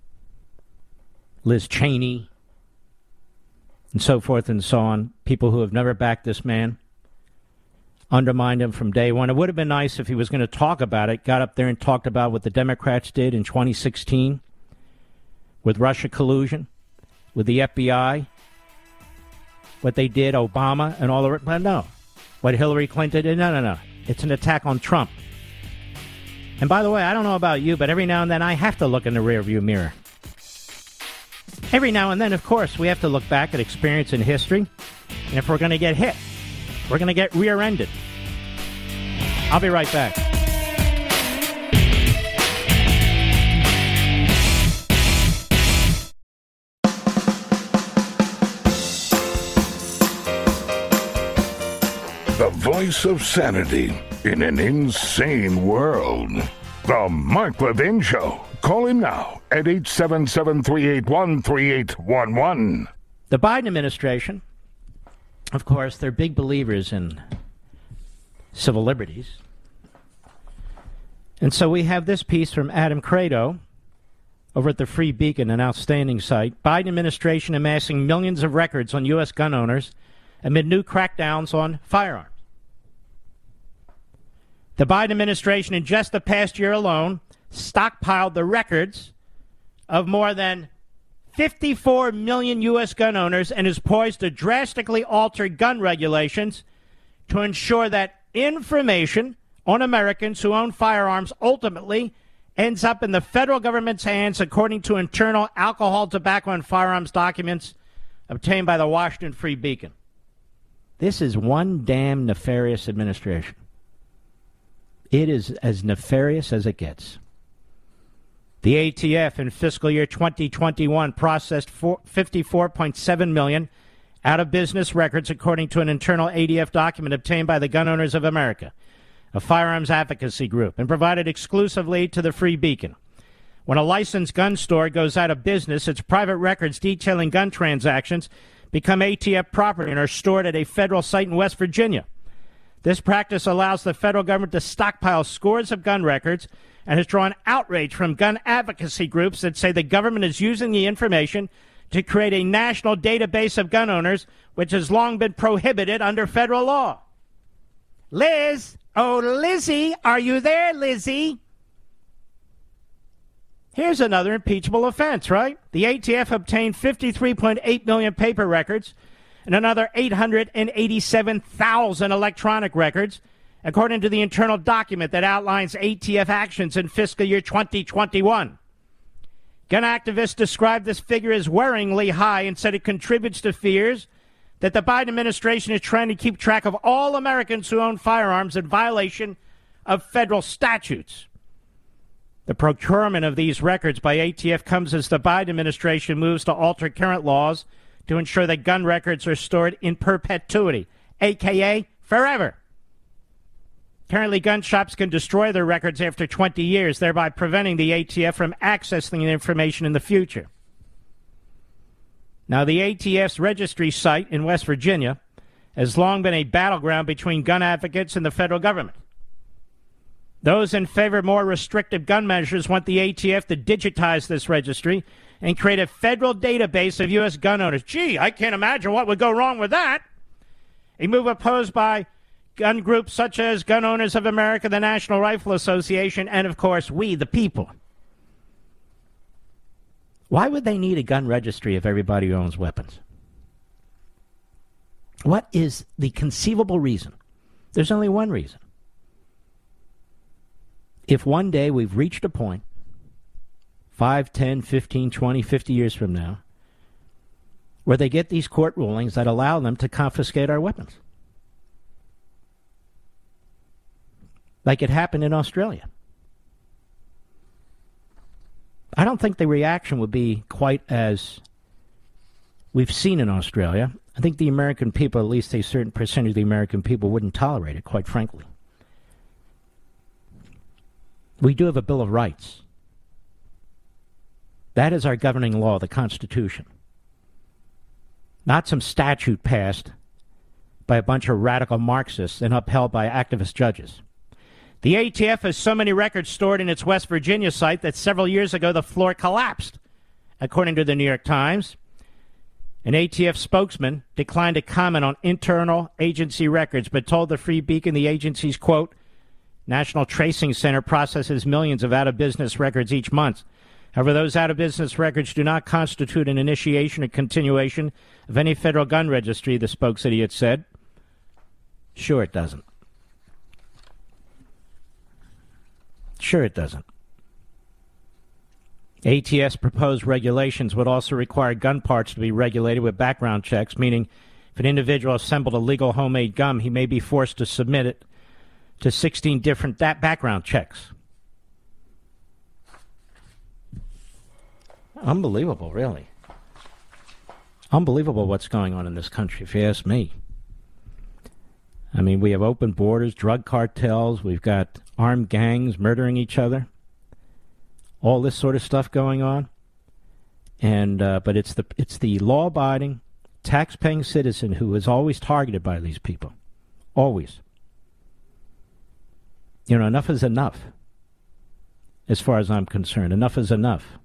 Liz Cheney, and so forth and so on. People who have never backed this man, undermined him from day one. It would have been nice if he was going to talk about it, got up there and talked about what the Democrats did in twenty sixteen with Russia collusion, with the F B I, what they did, Obama, and all the... But no. What Hillary Clinton did, no, no, no. It's an attack on Trump. And by the way, I don't know about you, but every now and then I have to look in the rearview mirror. Every now and then, of course, we have to look back at experience in history. And if we're going to get hit, we're going to get rear-ended. I'll be right back. The voice of sanity in an insane world. The Mark Levin Show. Call him now at eight seven seven, three eight one, three eight one one. The Biden administration, of course, they're big believers in civil liberties. And so we have this piece from Adam Credo over at the Free Beacon, an outstanding site. Biden administration amassing millions of records on U S gun owners amid new crackdowns on firearms. The Biden administration, in just the past year alone, stockpiled the records of more than fifty-four million U S gun owners and is poised to drastically alter gun regulations to ensure that information on Americans who own firearms ultimately ends up in the federal government's hands, according to internal alcohol, tobacco, and firearms documents obtained by the Washington Free Beacon. This is one damn nefarious administration. It is as nefarious as it gets. The A T F in fiscal year twenty twenty-one processed fifty-four point seven million out-of-business records, according to an internal A D F document obtained by the Gun Owners of America, a firearms advocacy group, and provided exclusively to the Free Beacon. When a licensed gun store goes out of business, its private records detailing gun transactions become A T F property and are stored at a federal site in West Virginia. This practice allows the federal government to stockpile scores of gun records and has drawn outrage from gun advocacy groups that say the government is using the information to create a national database of gun owners, which has long been prohibited under federal law. Liz, oh, Lizzie, are you there, Lizzie? Here's another impeachable offense, right? The A T F obtained fifty-three point eight million paper records and another eight hundred eighty-seven thousand electronic records, according to the internal document that outlines A T F actions in fiscal year twenty twenty-one. Gun activists described this figure as worryingly high and said it contributes to fears that the Biden administration is trying to keep track of all Americans who own firearms in violation of federal statutes. The procurement of these records by A T F comes as the Biden administration moves to alter current laws to ensure that gun records are stored in perpetuity, a k a forever. Currently, gun shops can destroy their records after twenty years, thereby preventing the A T F from accessing the information in the future. Now, the A T F's registry site in West Virginia has long been a battleground between gun advocates and the federal government. Those in favor of more restrictive gun measures want the A T F to digitize this registry and create a federal database of U S gun owners. Gee, I can't imagine what would go wrong with that. A move opposed by gun groups such as Gun Owners of America, the National Rifle Association, and, of course, we, the people. Why would they need a gun registry of everybody who owns weapons? What is the conceivable reason? There's only one reason. If one day we've reached a point, five, ten, fifteen, twenty, fifty years from now, where they get these court rulings that allow them to confiscate our weapons. Like it happened in Australia. I don't think the reaction would be quite as we've seen in Australia. I think the American people, at least a certain percentage of the American people, wouldn't tolerate it, quite frankly. We do have a Bill of Rights. That is our governing law, the Constitution. Not some statute passed by a bunch of radical Marxists and upheld by activist judges. The A T F has so many records stored in its West Virginia site that several years ago the floor collapsed, according to the New York Times. An A T F spokesman declined to comment on internal agency records, but told the Free Beacon the agency's, quote, National Tracing Center processes millions of out-of-business records each month. However, those out-of-business records do not constitute an initiation or continuation of any federal gun registry, the spokes idiot said. Sure it doesn't. Sure it doesn't. A T F's proposed regulations would also require gun parts to be regulated with background checks, meaning if an individual assembled a legal homemade gun, he may be forced to submit it to sixteen different that background checks. Unbelievable, really. Unbelievable what's going on in this country, if you ask me. I mean, we have open borders, drug cartels, we've got armed gangs murdering each other. all this sort of stuff going on. And uh, but it's the it's the law-abiding, tax-paying citizen who is always targeted by these people. Always. You know, enough is enough. As far as I'm concerned, enough is enough.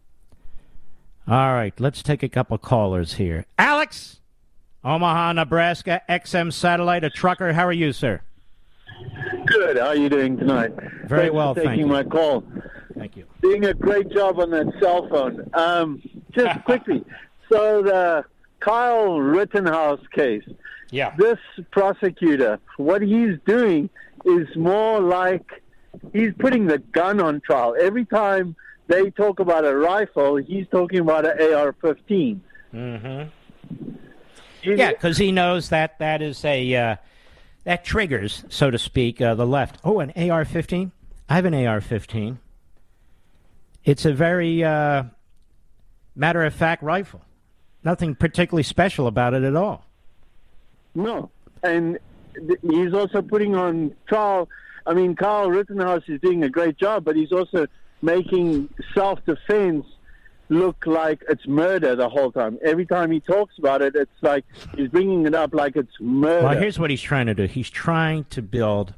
All right, let's take a couple callers here. Alex, Omaha, Nebraska, X M Satellite, a trucker. How are you, sir? Good. How are you doing tonight? Very Thanks well, for thank taking you. my call. Thank you. Doing a great job on that cell phone. Um, just quickly, so the Kyle Rittenhouse case. Yeah. This prosecutor, what he's doing is more like he's putting the gun on trial. Every time they talk about a rifle, he's talking about an A R fifteen. Mm-hmm. Yeah, because he knows that that is a uh, that triggers, so to speak, uh, the left. Oh, an A R fifteen? I have an A R fifteen. It's a very uh, matter-of-fact rifle. Nothing particularly special about it at all. No, and th- he's also putting on trial. I mean, Kyle Rittenhouse is doing a great job, but he's also making self-defense look like it's murder the whole time. Every time he talks about it, it's like he's bringing it up like it's murder. Well, here's what he's trying to do. He's trying to build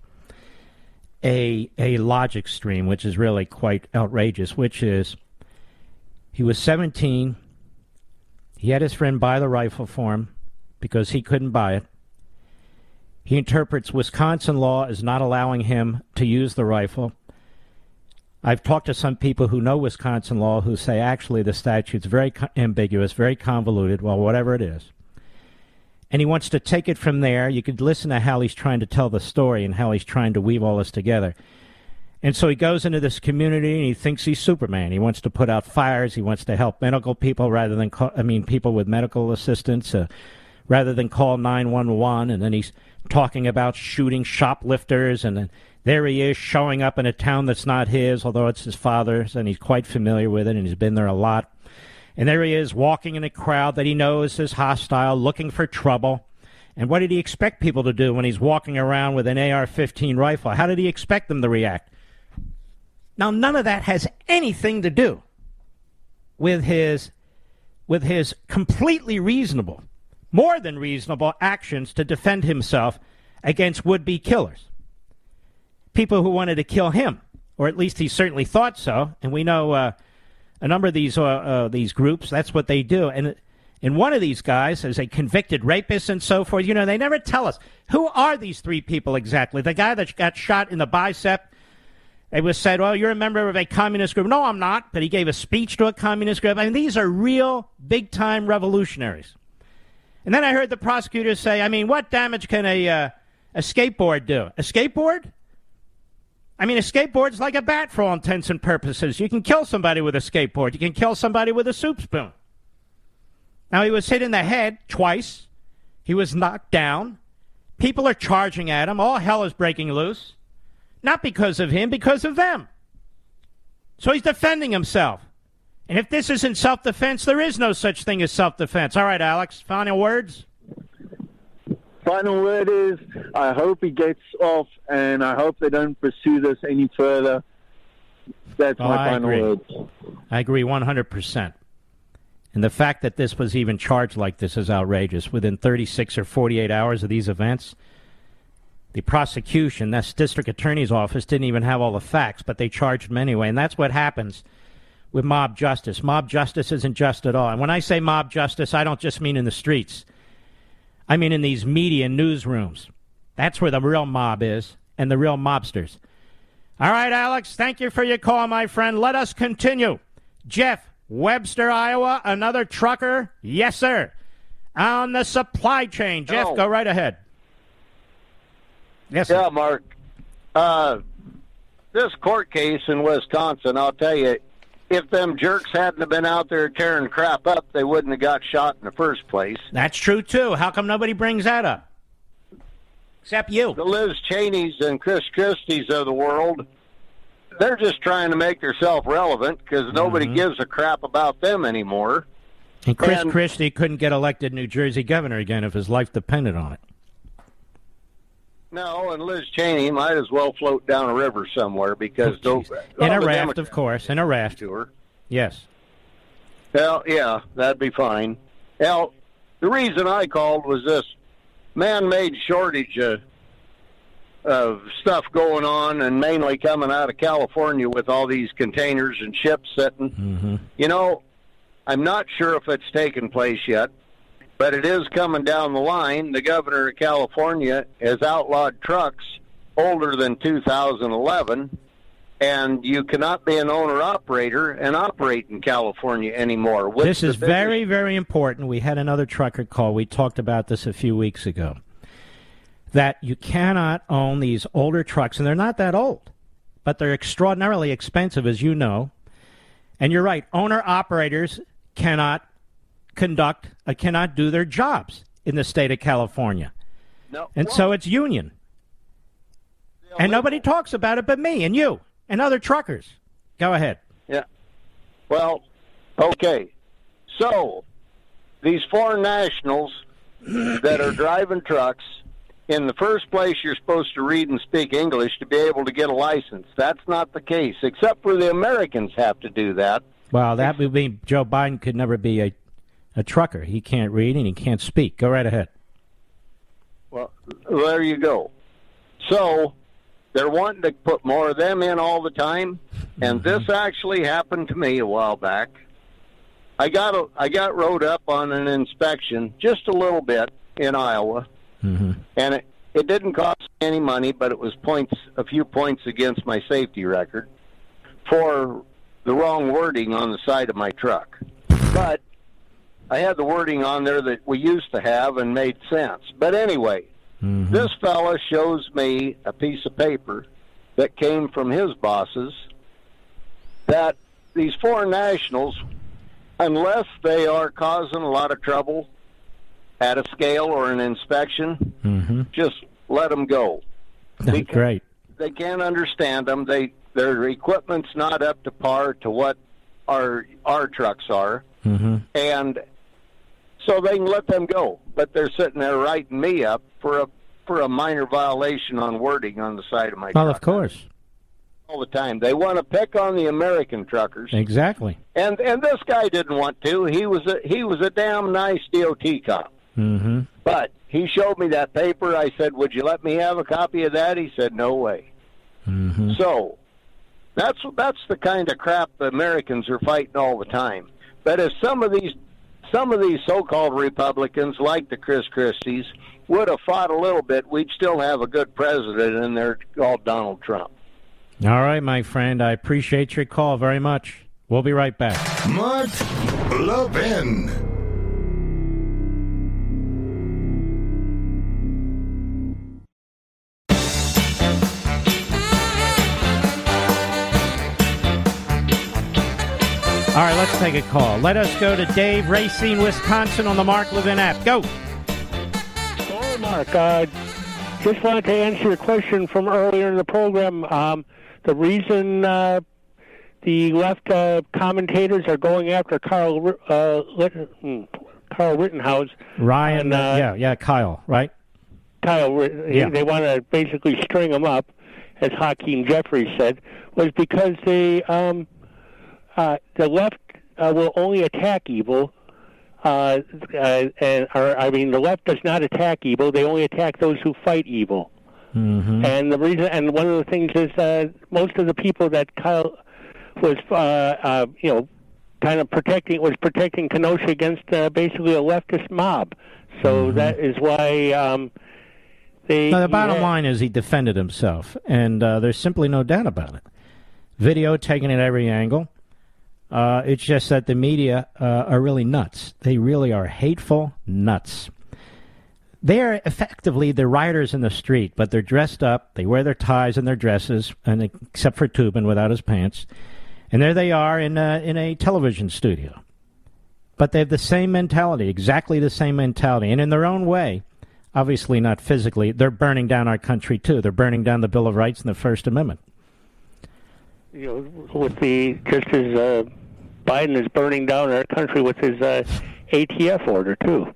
a a logic stream, which is really quite outrageous, which is he was seventeen. He had his friend buy the rifle for him because he couldn't buy it. He interprets Wisconsin law as not allowing him to use the rifle. I've talked to some people who know Wisconsin law who say actually the statute's very co- ambiguous, very convoluted, well, whatever it is. And he wants to take it from there. You could listen to how he's trying to tell the story and how he's trying to weave all this together. And so he goes into this community and he thinks he's Superman. He wants to put out fires. He wants to help medical people rather than, call, I mean, people with medical assistance uh, rather than call nine one one. And then he's talking about shooting shoplifters. And then there he is showing up in a town that's not his, although it's his father's, and he's quite familiar with it, and he's been there a lot. And there he is walking in a crowd that he knows is hostile, looking for trouble. And what did he expect people to do when he's walking around with an A R fifteen rifle? How did he expect them to react? Now, none of that has anything to do with his, with his completely reasonable, more than reasonable actions to defend himself against would-be killers. People who wanted to kill him, or at least he certainly thought so. And we know uh, a number of these uh, uh, these groups, that's what they do. And and one of these guys is a convicted rapist and so forth. You know, they never tell us. Who are these three people exactly? The guy that got shot in the bicep, it was said, well, you're a member of a communist group. No, I'm not. But he gave a speech to a communist group. I mean, these are real big-time revolutionaries. And then I heard the prosecutor say, I mean, what damage can a, uh, a skateboard do? A skateboard? I mean, a skateboard's like a bat for all intents and purposes. You can kill somebody with a skateboard. You can kill somebody with a soup spoon. Now, he was hit in the head twice. He was knocked down. People are charging at him. All hell is breaking loose. Not because of him, because of them. So he's defending himself. And if this isn't self-defense, there is no such thing as self-defense. All right, Alex, final words? Final word is, I hope he gets off, and I hope they don't pursue this any further. That's oh, my I final agree. words. I agree one hundred percent. And the fact that this was even charged like this is outrageous. Within thirty-six or forty-eight hours of these events, the prosecution, that's district attorney's office, didn't even have all the facts, but they charged him anyway. And that's what happens with mob justice. Mob justice isn't just at all. And when I say mob justice, I don't just mean in the streets. I mean in these media newsrooms. That's where the real mob is, and the real mobsters. All right, Alex, thank you for your call, my friend. Let us continue. Jeff, Webster, Iowa, another trucker. Yes, sir. On the supply chain. Jeff, oh. go right ahead. Yes, yeah, sir. Mark. Uh, this court case in Wisconsin, I'll tell you, if them jerks hadn't have been out there tearing crap up, they wouldn't have got shot in the first place. That's true, too. How come nobody brings that up? Except you. The Liz Cheneys and Chris Christie's of the world, they're just trying to make themselves relevant because mm-hmm. nobody gives a crap about them anymore. And Chris and, Christie couldn't get elected New Jersey governor again if his life depended on it. No, and Liz Cheney might as well float down a river somewhere because oh, those, in a raft, Democrats of course, in a raft. Sure. Yes. Well, yeah, that'd be fine. Well, the reason I called was this man-made shortage of, of stuff going on, and mainly coming out of California with all these containers and ships sitting. Mm-hmm. You know, I'm not sure if it's taken place yet, but it is coming down the line. The governor of California has outlawed trucks older than two thousand eleven, and you cannot be an owner-operator and operate in California anymore. This is very, very important. We had another trucker call. We talked about this a few weeks ago, that you cannot own these older trucks, and they're not that old, but they're extraordinarily expensive, as you know. And you're right, owner-operators cannot conduct, uh, cannot do their jobs in the state of California. No, and well, so it's union. And nobody talks about it but me and you and other truckers. Go ahead. Yeah. Well, okay. So, these foreign nationals that are driving trucks, in the first place, you're supposed to read and speak English to be able to get a license. That's not the case, except for the Americans have to do that. Well, that would mean Joe Biden could never be a, a trucker. He can't read and he can't speak. Go right ahead. Well, there you go. So, they're wanting to put more of them in all the time, and mm-hmm. this actually happened to me a while back. I got a, I got rode up on an inspection just a little bit in Iowa, mm-hmm. and it, it didn't cost me any money, but it was points, a few points against my safety record for the wrong wording on the side of my truck. But I had the wording on there that we used to have and made sense. But anyway, mm-hmm. this fella shows me a piece of paper that came from his bosses that these foreign nationals, unless they are causing a lot of trouble at a scale or an inspection, mm-hmm. just let them go. That's great. They can't understand them. They their equipment's not up to par to what our our trucks are, mm-hmm. and so they can let them go. But they're sitting there writing me up for a for a minor violation on wording on the side of my well, truck. Well, of course. All the time. They want to pick on the American truckers. Exactly. And and this guy didn't want to. He was a he was a damn nice D O T cop. Mm-hmm. But he showed me that paper. I said, "Would you let me have a copy of that?" He said, "No way." Mm-hmm. So that's that's the kind of crap the Americans are fighting all the time. But if some of these some of these so-called Republicans, like the Chris Christies, would have fought a little bit, we'd still have a good president in there called Donald Trump. All right, my friend. I appreciate your call very much. We'll be right back. Mark Levin. All right, let's take a call. Let us go to Dave, Racine, Wisconsin, on the Mark Levin app. Go. Oh, Mark. Uh, just wanted to answer your question from earlier in the program. Um, the reason uh, the left uh, commentators are going after Carl uh, Litt- Carl Rittenhouse. Ryan, and, uh, yeah, yeah, Kyle, right? Kyle, yeah. They want to basically string him up, as Hakeem Jeffries said, was because they... Um, Uh, the left uh, will only attack evil, uh, uh, and or, I mean, the left does not attack evil; they only attack those who fight evil. Mm-hmm. And the reason, and one of the things is, uh, most of the people that Kyle was, uh, uh, you know, kind of protecting was protecting Kenosha against uh, basically a leftist mob. So mm-hmm. that is why um, they. Now, the bottom yeah. line is he defended himself, and uh, there's simply no doubt about it. Video taken at every angle. Uh, it's just that the media uh, are really nuts. They really are hateful nuts. They are effectively the rioters in the street, but they're dressed up. They wear their ties and their dresses, and except for Tubin without his pants. And there they are in a, in a television studio. But they have the same mentality, exactly the same mentality. And in their own way, obviously not physically, they're burning down our country, too. They're burning down the Bill of Rights and the First Amendment. You know, with the just as uh, Biden is burning down our country with his uh, A T F order too.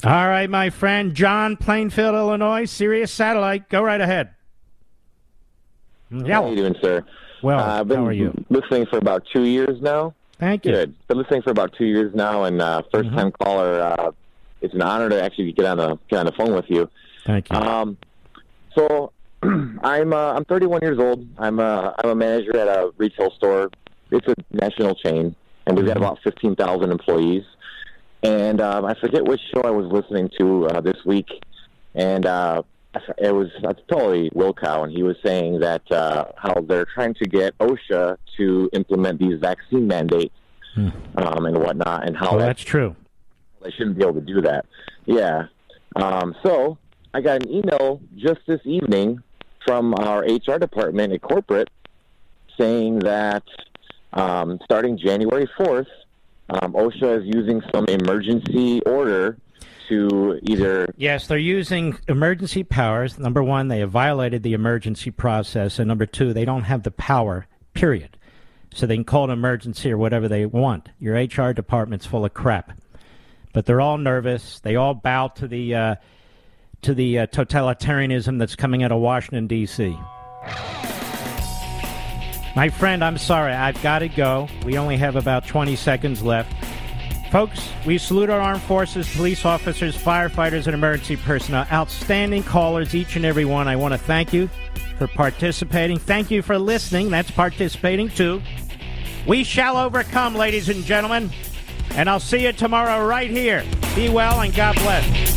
All right, my friend. John, Plainfield, Illinois, Sirius Satellite. Go right ahead. Yeah. How are you doing, sir? Well, uh, I've been how are you? listening for about two years now. Thank you. Good. Been listening for about two years now, and uh, first-time mm-hmm. caller. Uh, it's an honor to actually get on the get on the phone with you. Thank you. Um, so I'm uh, I'm thirty-one years old. I'm a I'm a manager at a retail store. It's a national chain, and we've got about fifteen thousand employees. And um, I forget which show I was listening to uh, this week, and uh, it was it's probably Wilkow, and he was saying that uh, how they're trying to get OSHA to implement these vaccine mandates hmm. um, and whatnot, and how oh, that, that's true. They shouldn't be able to do that. Yeah. Um, so I got an email just this evening from our H R department at corporate saying that um, starting January fourth, um, OSHA is using some emergency order to either... Yes, they're using emergency powers. Number one, they have violated the emergency process. And number two, they don't have the power, period. So they can call an emergency or whatever they want. Your H R department's full of crap. But they're all nervous. They all bow to the uh, to the uh, totalitarianism that's coming out of Washington, D C My friend, I'm sorry. I've got to go. We only have about twenty seconds left. Folks, we salute our armed forces, police officers, firefighters, and emergency personnel. Outstanding callers, each and every one. I want to thank you for participating. Thank you for listening. That's participating, too. We shall overcome, ladies and gentlemen. And I'll see you tomorrow right here. Be well and God bless.